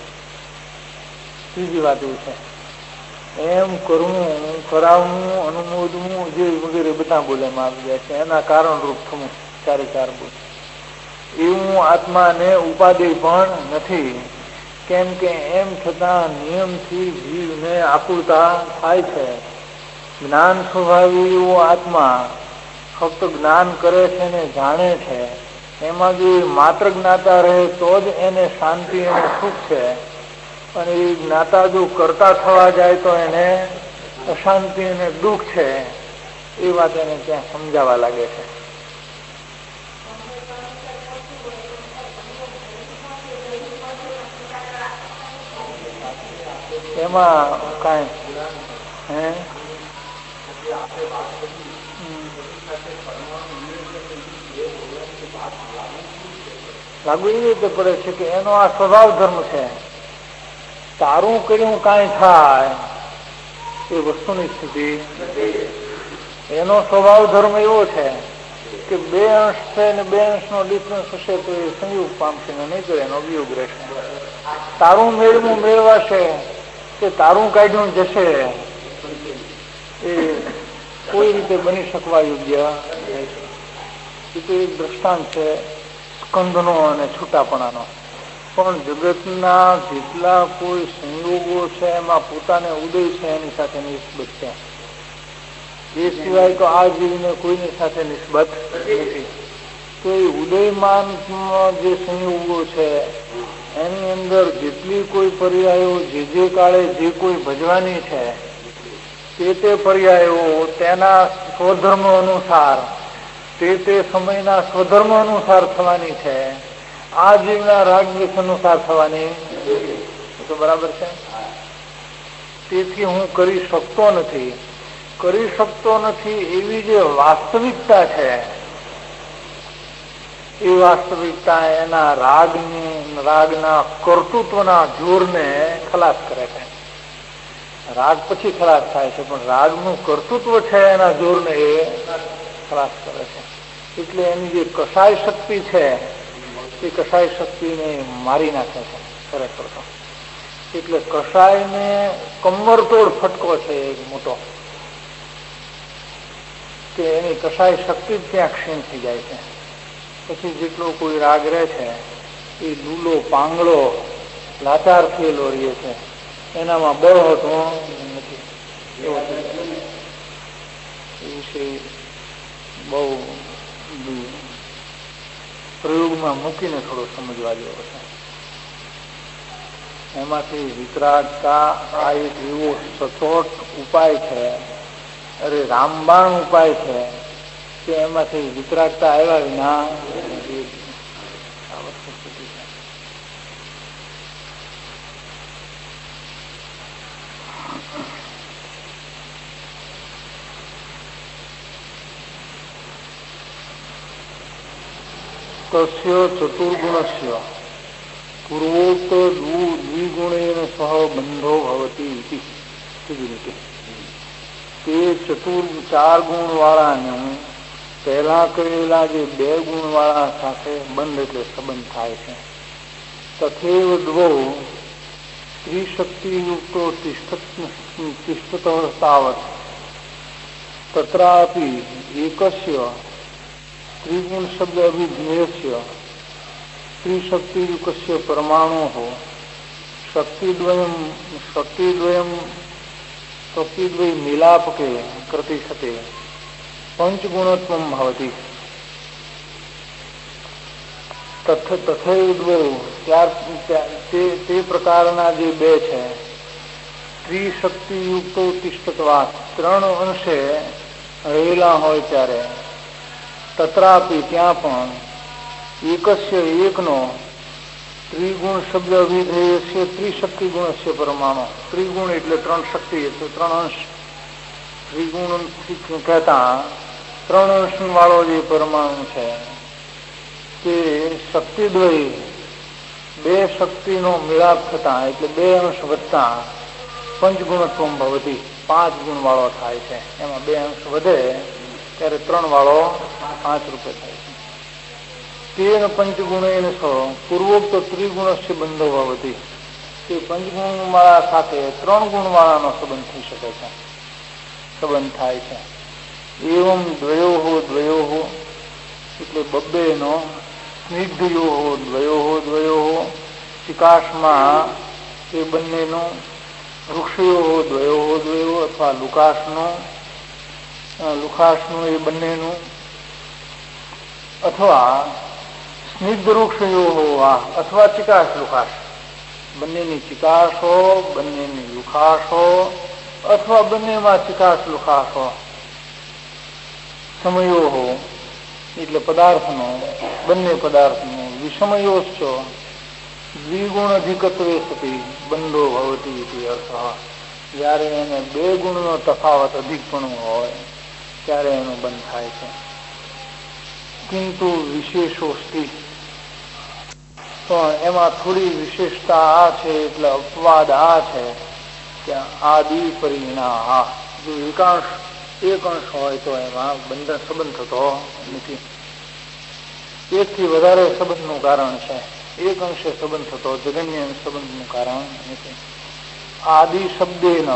S2: ત્રીજી વાત એવું છે એમ કરવું, કરાવવું, અનુમોદવું જે વગેરે બધા બોલેમાં આવી જાય છે એના કારણરૂપ થવું ચારે ચાર બોલ એવું આત્માને ઉપાદેય પણ નથી. કેમ કે એમ છતાં નિયમથી જીવને આકુલતા થાય છે. જ્ઞાન સ્વભાવી એવો આત્મા ફક્ત જ્ઞાન કરે છે ને જાણે છે. એમાં જો માત્ર જ્ઞાતા રહે તો જ એને શાંતિ અને સુખ છે અને એ જ્ઞાતા જો કરતા થવા જાય તો એને અશાંતિ અને દુઃખ છે. એ વાત એને ત્યાં સમજાવવા લાગે છે. એમાં કાંઈ લાગુ એવી રીતે પડે છે કે એનો આ સ્વભાવ ધર્મ છે. તારું કર્યું કાંઈ થાય એ વસ્તુની સ્થિતિ એનો સ્વભાવ ધર્મ એવો છે કે બે અંશ છે ને બે અંશનો ડિફરન્સ હશે તો એ સંયોગ પામશે ને નહીં તો એનો વિયોગ રહેશે. તારું મેળવું મેળવાશે કે તારું કાઢ્યું જશે એ કોઈ રીતે બની શકવા યોગ્ય એ તો એક દ્રષ્ટાંત છે સ્કંદનો અને છૂટાપણાનો. પણ જગતના જેટલા કોઈ સંયોગો છે એમાં પોતાને ઉદય છે એની સાથે નિસ્બત છે. એ સિવાય તો આ જીવને કોઈની સાથે નિસ્બત નથી. તો એ ઉદયમાન જે સંયોગો છે એની અંદર જેટલી કોઈ પર્યાયો જે કાળે જે કોઈ ભજવાની છે તે પર્યાયો તેના સ્વધર્મ અનુસાર તે સમયના સ્વધર્મ અનુસાર થવાની છે. આ જીવના રાગદ્વેષ અનુસાર થવાની તો બરાબર છે. તેથી હું કરી શકતો નથી એવી જે વાસ્તવિકતા છે એ વાસ્તવિકતા એના રાગના કર્તૃત્વના જોરને ખલાસ કરે છે. રાગ પછી ખલાસ થાય છે પણ રાગનું કર્તૃત્વ છે એના જોરને એ ખલાસ કરે છે. એટલે એની જે કસાય શક્તિ છે એ કસાય શક્તિને મારી નાખે છે ખરેખર તો. એટલે કસાયને કમરતોડ ફટકો છે એક મોટો. કે એની કસાય શક્તિ જ ત્યાં ક્ષીણ થઈ જાય છે. પછી જેટલો કોઈ રાગ રહે છે એ લૂલો પાંગળો લાચાર થયેલો રહે છે, એનામાં બળ હોતો નથી. એ વિશે બહુ પ્રયોગમાં મૂકીને થોડો સમજવા જેવો છે. એમાંથી વિતરાગતા આ એક એવો સચોટ ઉપાય છે, અરે રામબાણ ઉપાય છે કે એમાંથી વિતરાગતા આવ્યા વિના તસ્ય ચતુર્ગુણસ્ય પૂર્વોક્ત દ્વિગુણેન સહ બંધો ભવતી ઇતિ. કેવી રીતે? તે ચાર ગુણ વાળાને પહેલા કરેલા જે 2 ગુણ વાળા સાથે બંધ એટલે સંબંધ થાય છે. તથૈવ દ્વૌ સ્ત્રીશક્તિયુક્તો તિષ્ઠત તાવત તત્રાપી એકસ્ય ત્રિગુણ શબ્દ અભિધેયસ્ય સ્ત્રીશક્તિયુક્તસ્ય પરમાણોઃ શક્તિદ્વય મિલાપકે પ્રતિશતે પંચગુણત્વમ ભવતિ. તથૈવ દ્વૌ તે પ્રકારના જે 2 છે ત્રિશક્તિયુક્તો તિષ્ઠત્વાત 3 અંશે રહેલા હોય ત્યારે તત્રાપી ત્યાં પણ એકસ્ય એકનો ત્રિગુણ શબ્દ અભિધેયસ્ય ત્રિશક્તિ ગુણસ્ય પરમાણુ. ત્રિગુણ એટલે 3 શક્તિ એટલે 3 અંશ. ત્રિગુણ કહેતા 3 અંશ વાળો જે પરમાણુ છે તે શક્તિદ્વય 2 શક્તિનો મિલાપ થતા એટલે 2 અંશ વધતા પંચગુણત્વમ ભવતી 5 ગુણ વાળો થાય છે. એમાં 2 અંશ વધે ત્યારે 3 વાળો 5 રૂપે થાય છે. તેન પંચગુણેન સહ પૂર્વોક્ત ત્રિગુણસ્ય બંધો ભવતી. તે પંચગુણ વાળા સાથે 3 ગુણ વાળાનો સંબંધ થઈ શકે છે, સંબંધ થાય છે. એવમ દ્વયોઃ એટલે 2 નો સ્નિગ્ધયોઃ ચિકાશમાં એ બંનેનું વૃક્ષયોઃ અથવા લુકાશનું એ બંનેનું અથવા સ્નિગ્ધ વૃક્ષયોઃ અથવા ચિકાશ લુકાશ બંનેની ચિકાશો બંનેની લુખાશો અથવા બંનેમાં ચિકાશ લુખાશો સમયોઃ એટલે પદાર્થનો બંને પદાર્થનો વિષમયોશ્ચ દ્વિગુણ અધિકત્વે સતી બંધો ભવતી ઇતિ અર્થ. જ્યારે એને 2 ગુણનો તફાવત અધિકપણું હોય ત્યારે એનો બંધ થાય છે. કિંતુ વિશેષોસ્તિ પણ એમાં થોડી વિશેષતા આ છે એટલે અપવાદ આ છે કે આદિ પરિણામ જો એક અંશ હોય તો એમાં બંધન સંબંધ થતો નથી. 1 થી વધારે સંબંધનું કારણ છે, 1 અંશે સંબંધ થતો જગન્ય સંબંધનું કારણ નથી. આદિ શબ્દેન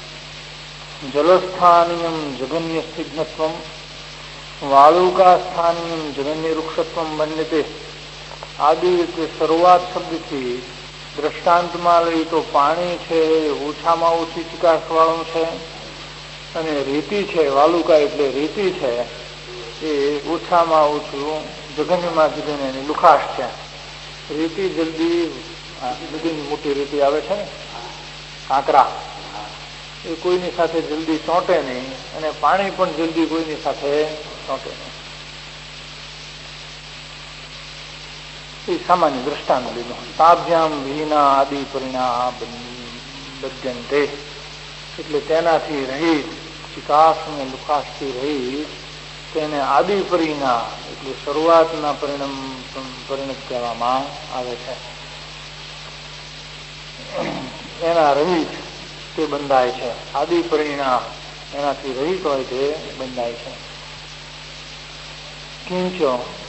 S2: જલસ્થાનીયમ જગન્ય સ્થિગ્નત્વમ વાલુકા સ્થાનીયમ જગન્ય વૃક્ષત્વમ મન્યતે. આદિ એટલે શરૂઆત શબ્દથી દ્રષ્ટાંતમાં લઈ તો પાણી છે ઓછામાં ઓછી ચિકાસ વાળું છે, અને રેતી છે વાલુકા એટલે રેતી છે એ ઓછામાં ઓછું જગન્યમાં કીધું એની લુખાશ છે. રેતી જલ્દી નદીની મોટી રેતી આવે છે ને કાંકરા, એ કોઈની સાથે જલ્દી ચોંટે નહીં અને પાણી પણ જલ્દી કોઈની સાથે ચોંટે નહીં. એ સામાન્ય દ્રષ્ટાંત લીધું. તાભ્યામ વિહીના આદિ પરિણામ બદ્યંતે એટલે તેનાથી રહિત ચિકાસ અને લુખાશથી રહિત તેને આદિ પરિણામ એટલે શરૂઆતના પરિણત કહેવામાં આવે છે. એના રહિત તે બંધાય છે. આદિ પરિણામ એનાથી રહિત હોય તે બંધાય છે. કિંચ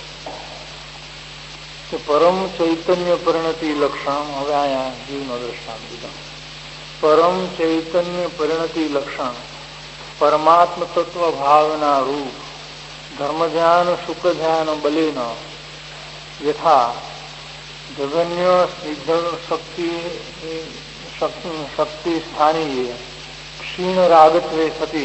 S2: પરમ ચૈતન્ય પરિણતિ લક્ષણ. હવે અહીંયા જીવનો દ્રષ્ટાંત દીધો. પરમ ચૈતન્ય પરિણતિ લક્ષણ परमात्म तत्व भावना रूप धर्म ध्यान सुख ध्यान बलिन यथा जगन्य स्निग्ध शक्ति स्थानीय क्षीण रागत्वे सती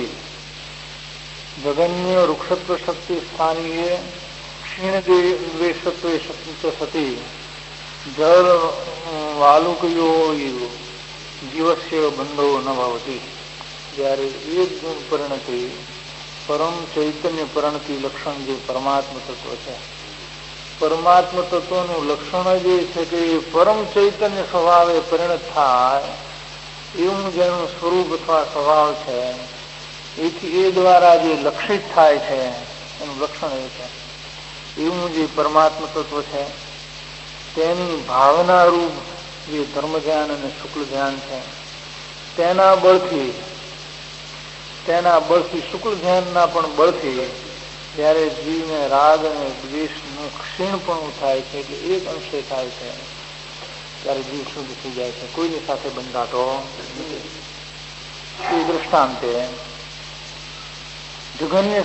S2: जगन्य रुक्षत्व शक्ति स्थानीय क्षीण द्वेषत्वे सती जल वालुकयो जीवस्य बंधो न भवति। જ્યારે એક ગુણ પરિણતિ પરમ ચૈતન્ય પરિણતિ લક્ષણ જે પરમાત્મ તત્વ છે, પરમાત્મ તત્વનું લક્ષણ જ એ છે કે એ પરમ ચૈતન્ય સ્વભાવે પરિણત થાય એવું જેનું સ્વરૂપ અથવા સ્વભાવ છે એથી એ દ્વારા જે લક્ષિત થાય છે એનું લક્ષણ એ છે. એવું જે પરમાત્મ તત્વ છે તેની ભાવના રૂપ જે ધર્મ ધ્યાન અને શુક્લ ધ્યાન છે તેના બળથી શુક્લ ધ્યાનના પણ બળથી જ્યારે જીવને રાગ અને દ્વેષનું ક્ષીણપણું થાય છે કે એક અંશે થાય છે ત્યારે જીવ શુદ્ધ થઈ જાય છે, કોઈની સાથે બંધાતો નથી. એ દૃષ્ટાંતે જગન્ય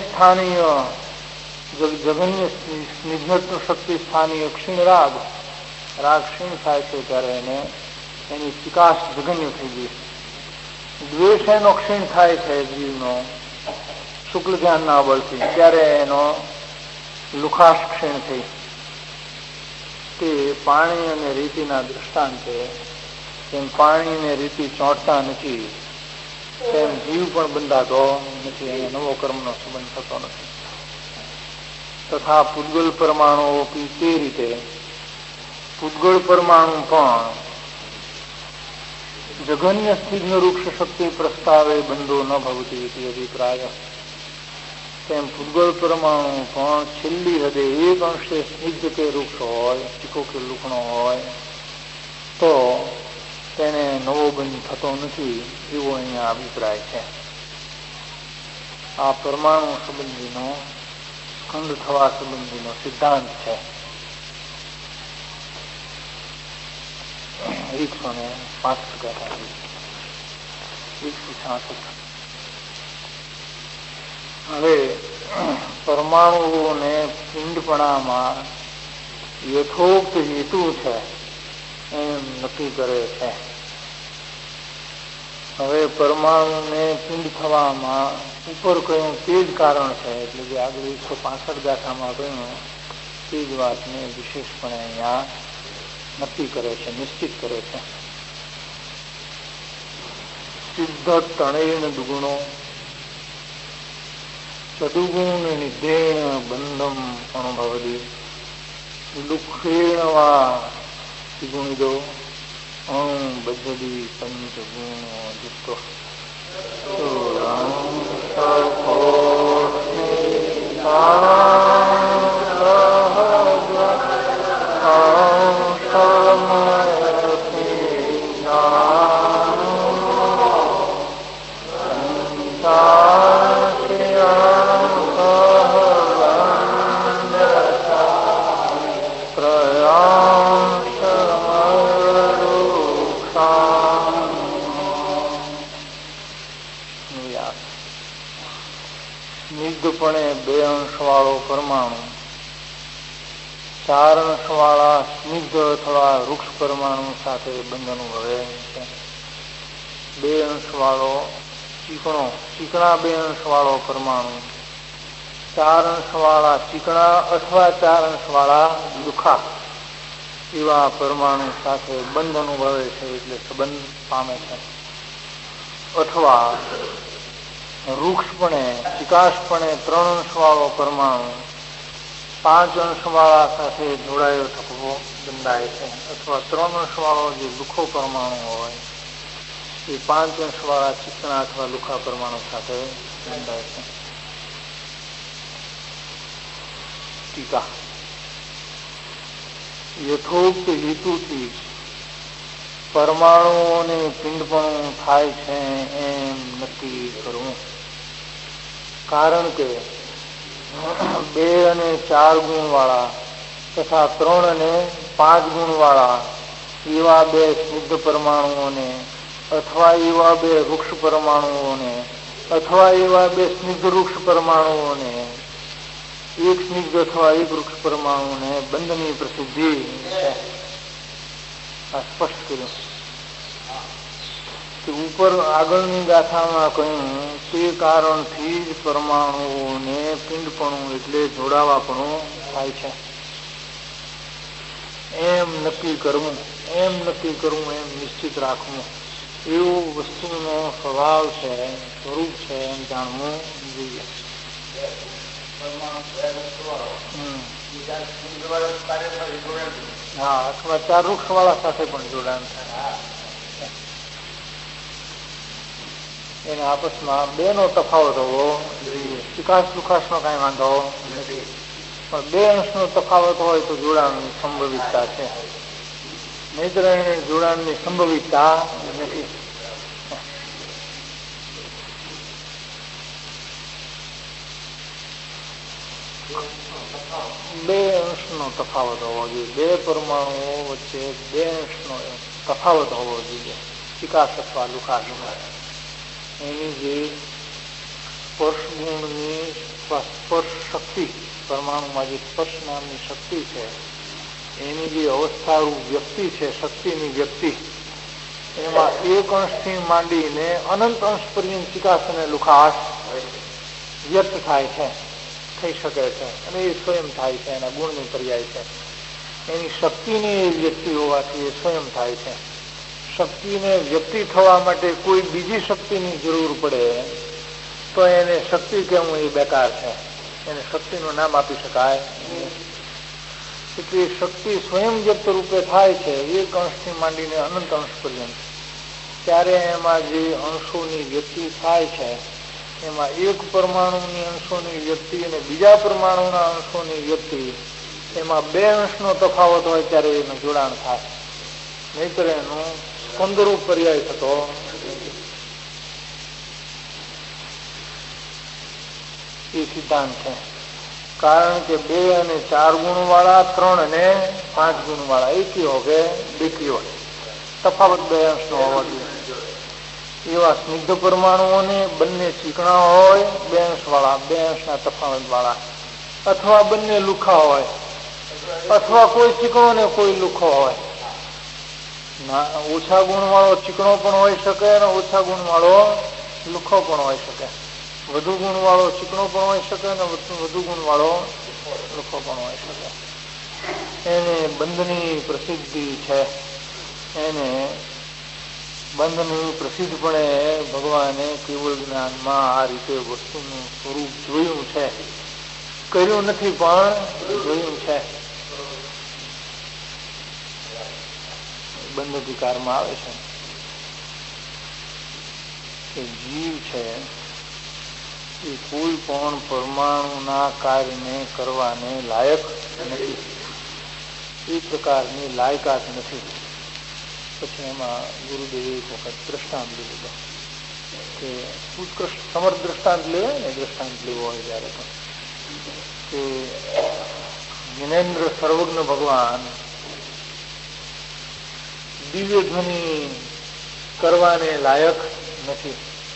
S2: સ્નિગ્ધ શક્તિ સ્થાનીય ક્ષીણ રાગ ક્ષીણ થાય છે ત્યારે એની ચિકાસ જગન્ય થઈ ગઈ. દ્વેષ એનો ક્ષીણ થાય છે જીવનો શુક્લ ધ્યાનના બળથી ત્યારે એનો લુખાશ ક્ષીણ થઈ. તે પાણી અને રીતિના દૃષ્ટાંતે તેમ પાણી અને રીતિ ચોંટતા નથી તેમ જીવ પણ બંધાતો નથી અને નવો કર્મનો સંબંધ થતો નથી. તથા પૂતગલ પરમાણુઓ તે રીતે પૂતગળ પરમાણુ પણ જગન્ય સ્નિગ્ધ વૃક્ષ શક્તિ પ્રસ્તાવે બંધો ન ભવતી ઇતિ અભિપ્રાય. તેમ પૂતગળ પરમાણુ પણ છેલ્લી હદે એક અંશે સ્નિગ્ધ કે વૃક્ષ હોય, ચીખો કે લુકણો હોય તો તેને નવો બંધ થતો નથી એવો અહીંયા અભિપ્રાય છે. આ પરમાણુ સંબંધીનો સ્કંદ થવા સંબંધીનો સિદ્ધાંત છે. 165 હવે પરમાણુઓને પિંડપણામાં યથોક્ત હેતુ છે એમ નક્કી કરે છે. હવે પરમાણુને પિંડ થવામાં ઉપર કહ્યું તે જ કારણ છે એટલે કે આગળ 165 ગાથામાં કહ્યું તે જ વાતને વિશેષપણે અહીંયા નક્કી કરે છે, નિશ્ચિત કરે છે. સિદ્ધ તણેન દુગુણો ચતુગુણ નિધેણ બંધમ અનુભવદી દુઃખેણ વા ગુણિદો અણુ બદ્ધદી પંચગુણો યુક્તો સ્નિગ્ધપણે 2 અંશવાળો પરમાણુ 4 અંશવાળા સ્નિગ્ધ અથવા વૃક્ષ પરમાણુ સાથે બંધ અનુભવે છે. 2 અંશવાળો ચીકણા 2 અંશવાળો પરમાણુ 4 અંશવાળા ચીકણા અથવા 4 અંશવાળા લુખા એવા પરમાણુ સાથે બંધ અનુભવે છે એટલે સંબંધ પામે છે. અથવા વૃક્ષપણે ચિકાસપણે 3 અંશવાળો પરમાણુ 5 અંશવાળા સાથે જોડાયો થકવો બંધાય છે. અથવા 3 અંશવાળો જે લુખો પરમાણુ હોય એ 5 અંશવાળા ચીકણા અથવા લુખા પરમાણુ સાથે બંધાય છે. ટીકા યથોક્ત હેતુથી પરમાણુઓને પિંડપણું થાય છે એમ નક્કી કરવું. કારણ કે 2 અને 4 ગુણવાળા તથા 3 અને 5 ગુણવાળા એવા 2 સ્નિગ્ધ પરમાણુઓને અથવા એવા 2 વૃક્ષ પરમાણુઓને અથવા એવા બે સ્નિગ્ધ વૃક્ષ પરમાણુઓને, એક સ્નિગ્ધ અથવા એક વૃક્ષ પરમાણુને બંધની પ્રસિદ્ધિ છે. આ સ્પષ્ટ કર્યું કે ઉપર આગળની ગાથામાં કહ્યું તે કારણથી જ પરમાણુઓને પિંડપણું એટલે જોડાવાપણું થાય છે. એમ નક્કી કરવું, એમ નિશ્ચિત રાખવું, એવો વસ્તુનો સ્વભાવ છે, સ્વરૂપ છે, એમ જાણવું જોઈએ. હા, અથવા ચાર વૃક્ષ વાળા સાથે પણ જોડાણ થાય. એને આપસમાં બે નો તફાવત હોવો જોઈએ. વિકાસ વિકાસ નો કઈ વાંધો નથી, પણ બે અંશનો તફાવત હોય તો જોડાણની સંભવિતતા છે, નહીતર એને જોડાણની સંભવિતતા નથી. બે અંશનો તફાવત હોવો જોઈએ, બે પરમાણુઓ વચ્ચે બે અંશનો તફાવત હોવો જોઈએ. વિકાસ અથવા લુકાસ એની જે સ્પર્શ ગુણની સ્પર્શ શક્તિ, પરમાણુમાં જે સ્પર્શ નામની શક્તિ છે, એની જે અવસ્થારૂપ વ્યક્તિ છે, શક્તિની વ્યક્તિ, એમાં એક અંશથી માંડીને અનંત અંશ પર્યંત વિકાસ અને લુકાસ વ્યક્ત થાય છે, થઈ શકે છે, અને એ સ્વયં થાય છે. એના ગુણની પર્યાય છે. એની શક્તિની વ્યક્તિ હોવાથી એ સ્વયં થાય છે. શક્તિને વ્યક્તિ થવા માટે કોઈ બીજી શક્તિની જરૂર પડે તો એને શક્તિ કહેવું એ બેકાર છે. એને શક્તિનું નામ આપી શકાય. એટલે શક્તિ સ્વયં વ્યક્ત રૂપે થાય છે, એક અંશથી માંડીને અનંત અંશ પર્યંત. ત્યારે એમાં જે અંશોની વ્યક્તિ થાય છે, એમાં એક પરમાણુની અંશોની વ્યક્તિ અને બીજા પરમાણુના અંશોની વ્યક્તિ, એમાં બે અંશનો તફાવત હોય ત્યારે એનું જોડાણ થાય, નહીતર એનું સ્કંદરૂપ પર્યાય થતો. એ સિદ્ધાંત છે. કારણ કે 2 અને 4 ગુણ વાળા, 3 અને 5 ગુણ વાળા એકી હો કે બેકી હોય, તફાવત બે અંશનો હોવો જોઈએ. એવા સ્નિગ્ધ પરમાણુઓને બંને ચીકણા હોય, 2 અંશ વાળા, 2 અંશના તફાવત વાળા, અથવા બંને લુખા હોય, અથવા કોઈ ચીકણો ને કોઈ લુખો હોય. ઓછા ગુણ વાળો ચીકણો પણ હોઈ શકે અને ઓછા ગુણ વાળો લુખો પણ હોઈ શકે. વધુ ગુણ વાળો ચીકણો પણ હોઈ શકે અને વધુ ગુણ વાળો લુખો પણ હોઈ શકે. એને બંધની પ્રસિદ્ધિ છે. એને બંધનું પ્રસિદ્ધપણે ભગવાને કેવળ જ્ઞાનમાં આ રીતે વસ્તુનું સ્વરૂપ જોયું છે. કર્યું નથી પણ જોયું છે. બંધ અધિકારમાં આવે છે કે જીવ છે એ કોઈ પણ પરમાણુના કાર્યને કરવાને લાયક નથી. એ પ્રકારની લાયકાત નથી. પછી એમાં ગુરુદેવે એક વખત દ્રષ્ટાંત લીધું કે ઉત્કૃષ્ટ સમર્થ દ્રષ્ટાંત લેવાય ને, દ્રષ્ટાંત લેવો હોય ત્યારે પણ કે જ્ઞાનેન્દ્ર સર્વજ્ઞ ભગવાન દિવ્ય ધ્વનિ કરવાને લાયક નથી.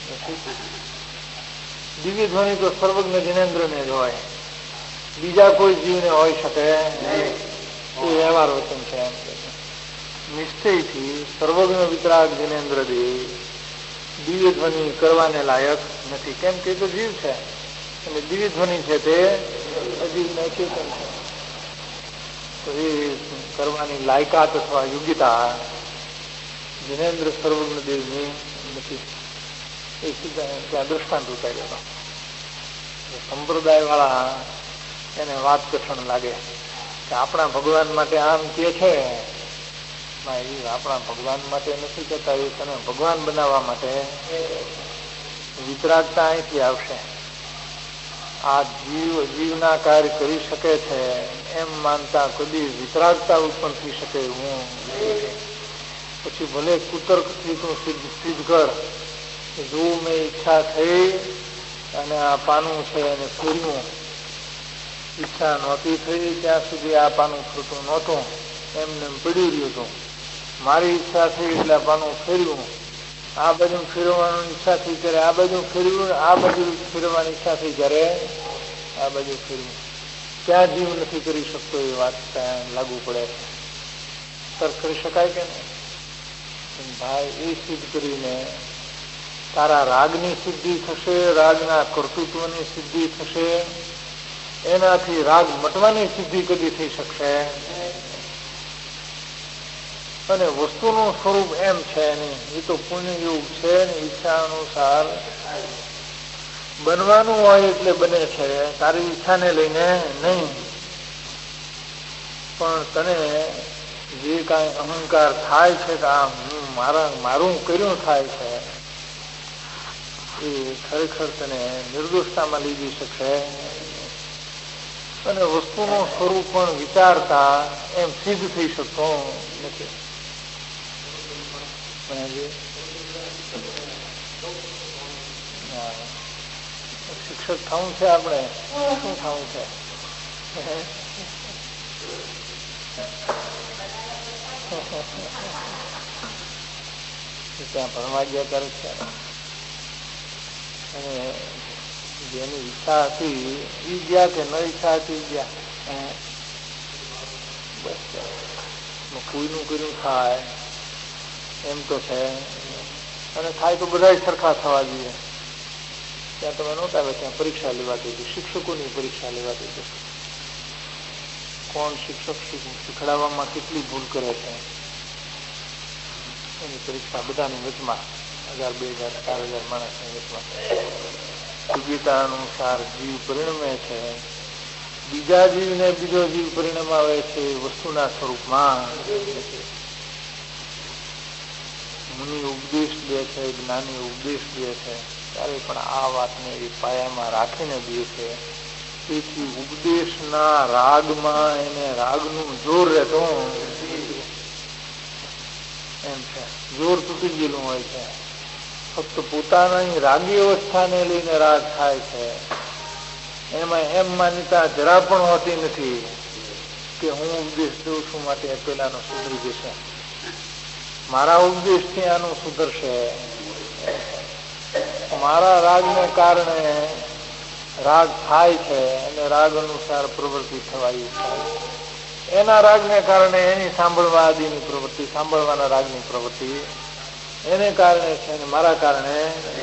S2: દિવ્ય ધ્વનિ તો સર્વજ્ઞ જિનેન્દ્રને જ હોય, બીજા કોઈ જીવને હોઈ શકે નહીં. એ વ્યવહાર વચન છે. એમ કે નિશ્ચયથી સર્વજ્ઞ વિતરાગ જિનેન્દ્ર દેવ દિવ્ય ધ્વનિ કરવાને લાયક નથી. કેમ કે તો જીવ છે અને દિવ્ય ધ્વનિ છે તે અજીવને ચેતન છે. તો એ કરવાની લાયકાત અથવા યોગ્યતા જિનેન્દ્ર સર્વજ્ઞ દેવની નથી. એ સીધા ત્યાં દ્રષ્ટાંત ઉતાર્યો. સંપ્રદાય વાળા એને વાત કઠણ લાગે કે આપણા ભગવાન માટે આમ કે છે, એ આપણા ભગવાન માટે નથી કહેતા, એ તને ભગવાન બનાવવા માટે. વિતરાગતા અહીંથી આવશે. આ જીવ અજીવના કાર્ય કરી શકે છે એમ માનતા કદી વિતરાગતા ઉત્પન્ન થઈ શકે હું. પછી ભલે કુતર્કથી તું સિદ્ધ કર, જો મેં ઈચ્છા થઈ અને આ પાનું છે એને ફેરવું, ઈચ્છા નહોતી થઈ ત્યાં સુધી આ પાનું ફરતું નહોતું, એમને પડ્યું રહ્યું હતું. મારી ઈચ્છા થઈ એટલે પાનું ફેરવું, આ બાજુ ફેરવવાની ઈચ્છા થઈ ત્યારે આ બાજુ ફેરવ્યું, આ બાજુ ફેરવવાની ઈચ્છા થઈ ત્યારે આ બાજુ ફેરવ્યું. ક્યાં જીવ નથી કરી શકતો એ વાત ત્યાં લાગુ પડે છે. તર્ક કરી શકાય કે નહીં? ભાઈ એ સિદ્ધ કરીને તારા રાગની સિદ્ધિ થશે, રાગના કર્તૃત્વની સિદ્ધિ થશે. એનાથી રાગ મટવાની સિદ્ધિ કદી થઈ શકશે? અને વસ્તુનું સ્વરૂપ એમ છે નહીં. એ તો પુણ્યયુગ છે ને, ઈચ્છા અનુસાર બનવાનું હોય એટલે બને છે. તારી ઈચ્છાને લઈને નહીં. પણ તને જે કાંઈ અહંકાર થાય છે કે આ હું મારું કર્યું થાય છે, એ ખરેખર તને નિર્દોષતામાં લઈ જઈ શકશે. અને વસ્તુનું સ્વરૂપ પણ વિચારતા એમ સિદ્ધ થઈ શકતો નથી. શિક્ષક થવું છે આપણે, શું થવું છે? ત્યાં ભણવા ગયા કરે છે. અને જેની ઈચ્છા હતી એ ગયા કે ન ઈચ્છા હતી ગયા. બસ કોઈનું કર્યું થાય એમ તો છે. અને થાય તો બધા સરખા થવા જોઈએ. ત્યાં તમે નહોતા આવે, ત્યાં પરીક્ષા લેવાતી હતી, શિક્ષકોની પરીક્ષા લેવાતી હતી. કોણ શિક્ષક શીખડાવવામાં કેટલી ભૂલ કરે છે એની પરીક્ષા બધાની વચમાં, 1000, 2000, 4000 માણસની વચમાં. યોગ્યતા અનુસાર જીવ પરિણમે છે. બીજા જીવને બીજો જીવ પરિણમાવે છે વસ્તુના સ્વરૂપમાં. મુનિ ઉપદેશ દે છે, જ્ઞાની ઉપદેશ દે છે, ત્યારે પણ આ વાતને એ પાયામાં રાખીને દે છે. તેથી ઉપદેશના રાગમાં એને રાગનું જોર રહેતો એમ છે. જોર તૂટી ગયેલું હોય છે. ફક્ત પોતાની રાગી અવસ્થાને લઈને રાગ થાય છે. એમાં એમ માન્યતા જરા પણ હોતી નથી કે હું ઉપદેશ દઉં છું માટે પેલાનો સુધરી જશે, મારા ઉપદેશથી આનું સુધરશે. મારા રાગને કારણે રાગ થાય છે અને રાગ અનુસાર પ્રવૃત્તિ થવાય થાય. એના રાગને કારણે એની સાંભળવા આદિની પ્રવૃત્તિ, સાંભળવાના રાગની પ્રવૃત્તિ એને કારણે છે અને મારા કારણે.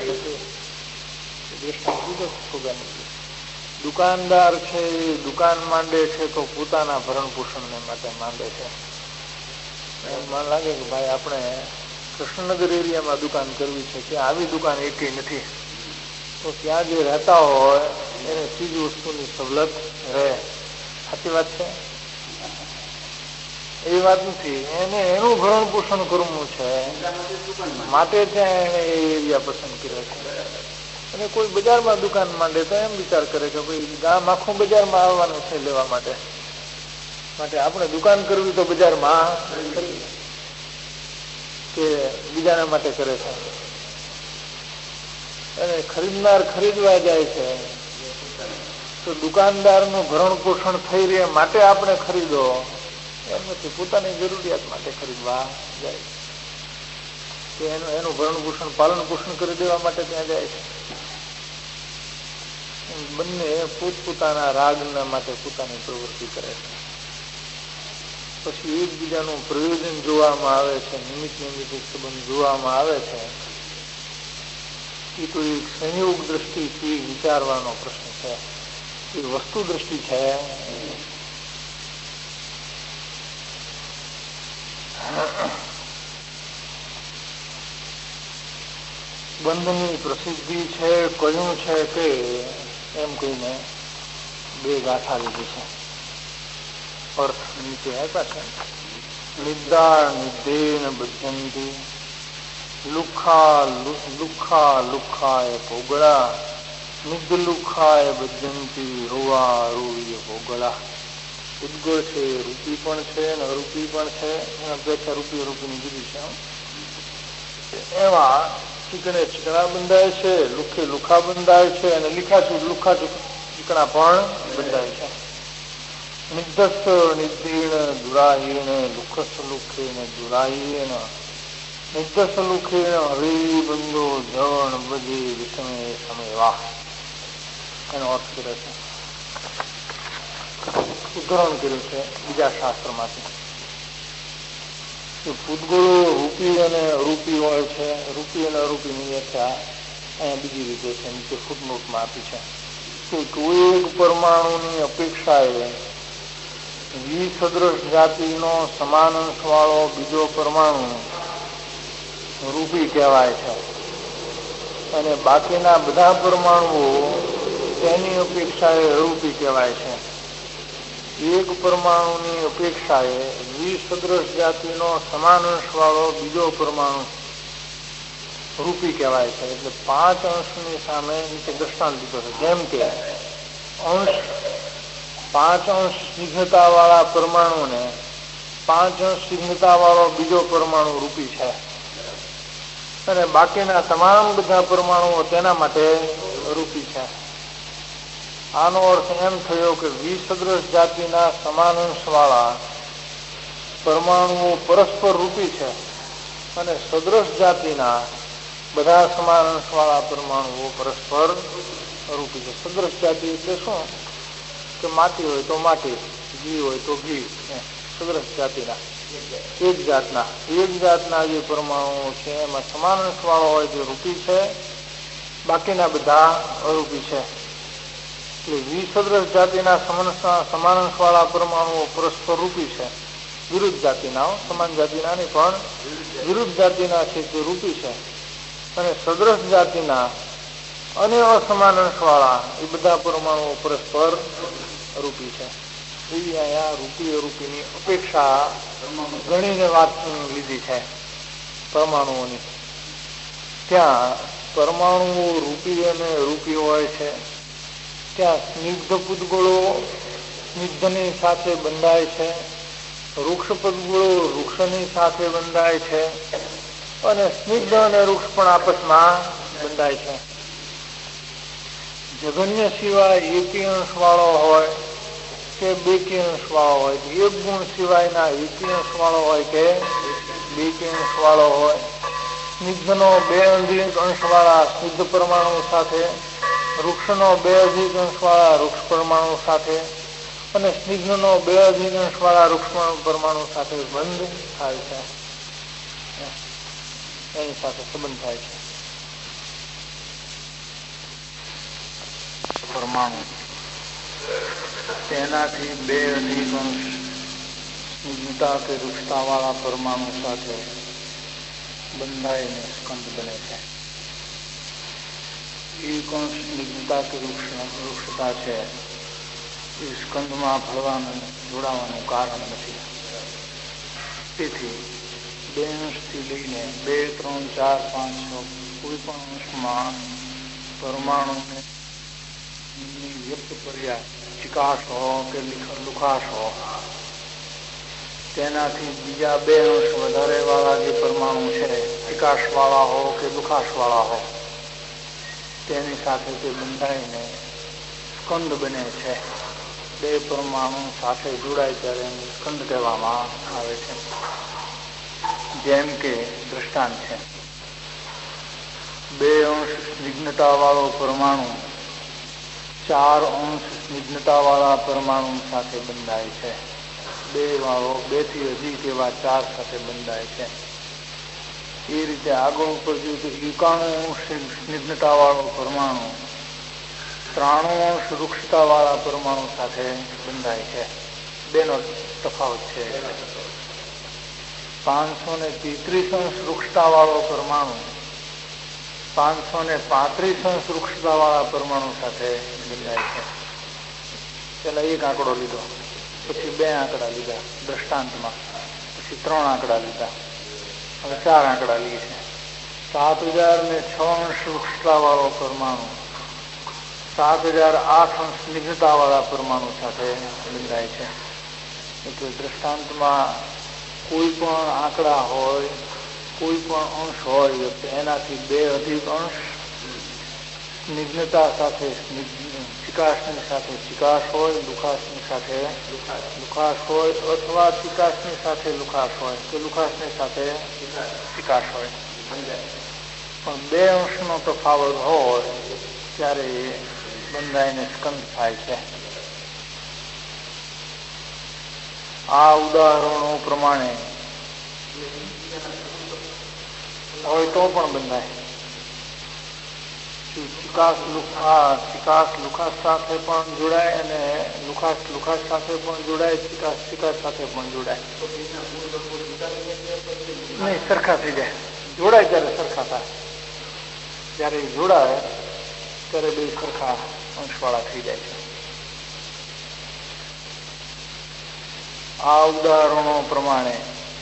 S2: દુકાનદાર છે એ દુકાન માંડે છે તો પોતાના ભરણ પોષણને માટે માંડે છે. મને લાગે કે ભાઈ આપણે કૃષ્ણનગર એરિયામાં દુકાન કરવી છે, ત્યાં આવી દુકાન એકેય નથી, તો ત્યાં જે રહેતા હોય એને ચીજ વસ્તુની સવલત રહે. સાચી વાત છે? એ વાત નથી. એને એનું ભરણ પોષણ કરવું છે માટે ત્યાં એને એ એરિયા પસંદ કર્યો છે. અને કોઈ બજારમાં દુકાન માંડે તો એમ વિચાર કરે કે ભાઈ ગામ આખું બજારમાં આવવાનું છે લેવા માટે આપણે દુકાન કરવી તો બજારમાં કે બીજાના માટે કરે છે. અને ખરીદનાર ખરીદવા જાય છે તો દુકાનદારનું ભરણ પોષણ થઈ રહે માટે આપણે ખરીદો એમ નથી, પોતાની જરૂરિયાત માટે ખરીદવા જાય કે એનું ભરણ પોષણ પાલન પોષણ કરી દેવા માટે ત્યાં જાય છે. બંને પોતપોતાના રાગના માટે પોતાની પ્રવૃત્તિ કરે છે. પછી એકબીજાનું પ્રયોજન જોવામાં આવે છે, નિમિત્ત નિમિત્તિક સંબંધ જોવામાં આવે છે. એ તો એક સંયોગ દ્રષ્ટિથી વિચારવાનો પ્રશ્ન છે. એ વસ્તુ દ્રષ્ટિ છે. બંધની પ્રસિદ્ધિ છે, કયું છે કે એમ કહીને બે ગાથા લીધી છે. અર્થ નીચે આપ્યા છે. નિદ્રા નિદ્રેણ બધ્યંતી લુખા લુખાય ભોગળા નિદ્ર લુખાય બધ્યંતી રોવા રોવીય ભોગળા. ઉદ્ગળ છે, રૂપી પણ છે અને અરૂપી પણ છે. એના અપેક્ષા રૂપી અરૂપીની જુદી છે. એમાં ચીકણે ચીકણા બંધાય છે, લુખે લુખા બંધાય છે અને લુખા ચીકણા પણ બંધાય છે. નિધસ્થ નિધીણ દુરાહીણ લુખસ્થ લુખેણ દુરાહીણ નિત્યસલુખે હરિબંધુ જણ બધી વિષમે સમય વાહ એનો અર્થ કર્યો છે, ઉદાહરણ કર્યું છે બીજા શાસ્ત્રમાંથી. પૂતગળો રૂપી અને અરૂપી હોય છે. રૂપી અને અરૂપીની વ્યાખ્યા અહીંયા બીજી રીતે છે, નીચે ફૂટનોટમાં આપી છે કે કોઈ એક પરમાણુની અપેક્ષાએ વિસદૃશ જાતિનો સમાન અંશવાળો બીજો પરમાણુ રૂપી કહેવાય છે અને બાકીના બધા પરમાણુઓ તેની અપેક્ષાએ અરૂપી કહેવાય છે. એક પરમાણુની અપેક્ષાએ વિસદૃશ જાતિનો સમાન અંશવાળો બીજો પરમાણુ રૂપી કહેવાય છે. એટલે 5 અંશની સામે નીચે દ્રષ્ટાંત દીધો છે. જેમ કે 5 અંશ સ્નિગ્ધતાવાળા પરમાણુને 5 અંશ સ્નિગ્ધતાવાળો બીજો પરમાણુ રૂપી છે અને બાકીના તમામ બધા પરમાણુઓ તેના માટે રૂપી છે. આનો અર્થ એમ થયો કે વિસદૃશ જાતિના સમાન અંશવાળા પરમાણુઓ પરસ્પર રૂપી છે અને સદૃશ જાતિના બધા સમાન અંશવાળા પરમાણુઓ પરસ્પર રૂપી છે. સદૃશ જાતિ એટલે શું કે માટી હોય તો માટી, ઘી હોય તો ઘી, સદૃશ જાતિના એક જાતના જે પરમાણુઓ છે એમાં સમાન અંશવાળો હોય તે રૂપી છે, બાકીના બધા અરૂપી છે. એટલે વિસદૃશ જાતિના સમાન અંશવાળા પરમાણુઓ પરસ્પર રૂપી છે. વિરુદ્ધ જાતિના, સમાન જાતિના નહીં પણ વિરુદ્ધ જાતિના છે તે રૂપી છે અને સદૃશ જાતિના અને અસમાન અંશવાળા એ બધા પરમાણુઓ પરસ્પર રૂપી છે. એવી અહીંયા રૂપી અરૂપીની અપેક્ષા ગણીને વાત લીધી છે પરમાણુઓની. ત્યાં પરમાણુઓ રૂપી અને અરૂપી હોય છે. ત્યાં સ્નિગ્ધ પૂતગળો સ્નિગ્ધની સાથે બંધાય છે, વૃક્ષ પૂતગળો વૃક્ષની સાથે બંધાય છે અને સ્નિગ્ધ અને વૃક્ષ પણ આપસમાં બંધાય છે. જગન્ય સિવાય એકી અંશવાળો હોય કે બેકી અંશવાળો હોય, એક ગુણ સિવાયના એકી અંશવાળો હોય કે બેકી અંશવાળો હોય, સ્નિગ્ધનો 2 અધિક અંશવાળા સ્નિગ્ધ પરમાણુ સાથે, વૃક્ષનો 2 અધિક અંશવાળા વૃક્ષ પરમાણુ સાથે અને સ્નિગ્ધનો 2 અધિક અંશવાળા વૃક્ષ પરમાણુ સાથે બંધ થાય છે, એની સાથે સંબંધ થાય છે. પરમાણુ તેનાથી 2 અધિક અંશ સ્નિગ્ધતા કે વૃક્ષતા વાળા પરમાણુ સાથે બંધાઈને સ્કંદ બને છે. એક અંશ સ્નિગ્ધતા કે વૃક્ષતા છે એ સ્કંદમાં ભળવાનું જોડાવાનું કારણ નથી. તેથી 2 અંશથી લઈને 2, 3, 4, 5, 6 કોઈ પણ અંશમાં પરમાણુને વ્યક્ત કર્યા ચિકાશ હો કે લુખાશ હો, તેનાથી બીજા 2 અંશ વધારે વાળા જે પરમાણુ છે, ચિકાશ વાળા હો કે લુખાશ વાળા હો, તેની સાથે તે બંધાઈને સ્કંદ બને છે. 2 પરમાણુ સાથે જોડાય ત્યારે એને સ્કંદ કહેવામાં આવે છે. જેમ કે દ્રષ્ટાંત છે, 2 અંશ સ્નિગ્ધતા વાળો પરમાણુ 4 અંશ સ્નિગ્ધતા વાળા પરમાણુ સાથે બંધાય છે. 2 થી અધિક એવા 4 સાથે બંધાય છે. એ રીતે આગળ ઉપર જોયું તો 91 અંશ સ્નિગ્ધતા વાળો પરમાણુ 93 અંશ વૃક્ષતા વાળા પરમાણુ સાથે બંધાય છે. 2 નો તફાવત છે. 533 અંશ વૃક્ષતા વાળો પરમાણુ 535 અંશ વૃક્ષતા વાળા પરમાણુ સાથે બંધાય છે. પેલા 1 આંકડો લીધો, પછી 2 આંકડા લીધા દ્રષ્ટાંતમાં, પછી 3 આંકડા લીધા, હવે 4 આંકડા લઈએ છે. 7006 અંશ વૃક્ષતા વાળો પરમાણુ 7008 અંશ સ્નિગ્ધતા વાળા પરમાણુ સાથે બંધાય છે. એટલે દ્રષ્ટાંતમાં કોઈ પણ આંકડા હોય, કોઈ પણ અંશ હોય, એનાથી 2 અધિક અંશ સ્નિગ્ધતા સાથે ચિકાશની સાથે ચિકાશ હોય, લુખાશની સાથે લુખાસ હોય અથવા ચિકાસની સાથે લુખાસ હોય કે લુખાસની સાથે ચિકાસ હોય, પણ બે અંશનો તફાવત હોય ત્યારે એ બંધાઈને સ્કંદ થાય છે. આ ઉદાહરણો પ્રમાણે હોય તો પણ બંધાય. ચિકાસ લુખાસ સાથે પણ જોડાય અને લુખાસ સાથે પણ જોડાય, ચિકાસ સાથે પણ જોડાય. નહીં, સરખા થઈ જાય. જોડાય ત્યારે સરખા થાય. જ્યારે જોડાય ત્યારે બે સરખા અંશવાળા થઈ જાય છે. આ ઉદાહરણો પ્રમાણે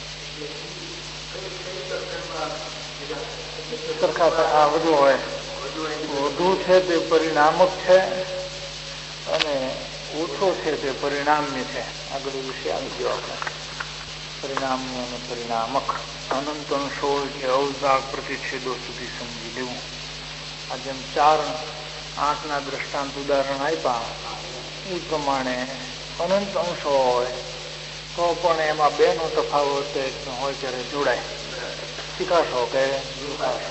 S2: સરખા આ વધુ હોય. વધુ છે તે પરિણામક છે અને ઓછો છે તે પરિણામ્ય છે. આગળ વિશે આવી ગયો આપણે. પરિણામ્ય અને પરિણામક અનંત અંશો કે અવભાગ પ્રતિચ્છેદો સુધી સમજી લેવું. આ જેમ 4-8 દ્રષ્ટાંત ઉદાહરણ આપ્યા એ પ્રમાણે અનંત અંશો હોય તો પણ એમાં બેનો તફાવત હોય ત્યારે જોડાય. ચિકાસો કે લુખાસ.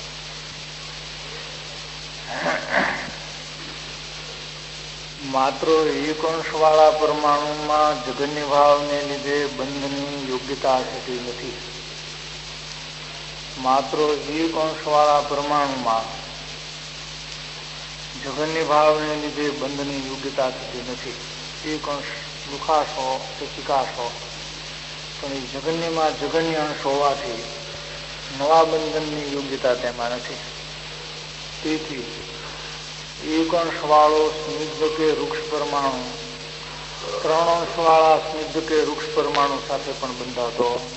S2: માત્ર એક અંશવાળા પરમાણુમાં જગન્ય ભાવને લીધે બંધની યોગ્યતા થતી નથી. માત્ર એક અંશવાળા પરમાણુમાં જગન્ય ભાવને લીધે બંધની યોગ્યતા થતી નથી. એક અંશ લુખાસ હો કે ચિકાસ હો, પણ એ જગન્યમાં જગન્ય અંશ હોવાથી નવા બંધનની યોગ્યતા તેમાં નથી. તેથી એક અંશવાળો સ્નિગ્ધ કે વૃક્ષ પરમાણુ 3 અંશવાળા સ્નિગ્ધ કે વૃક્ષ પરમાણુ સાથે પણ બંધાતો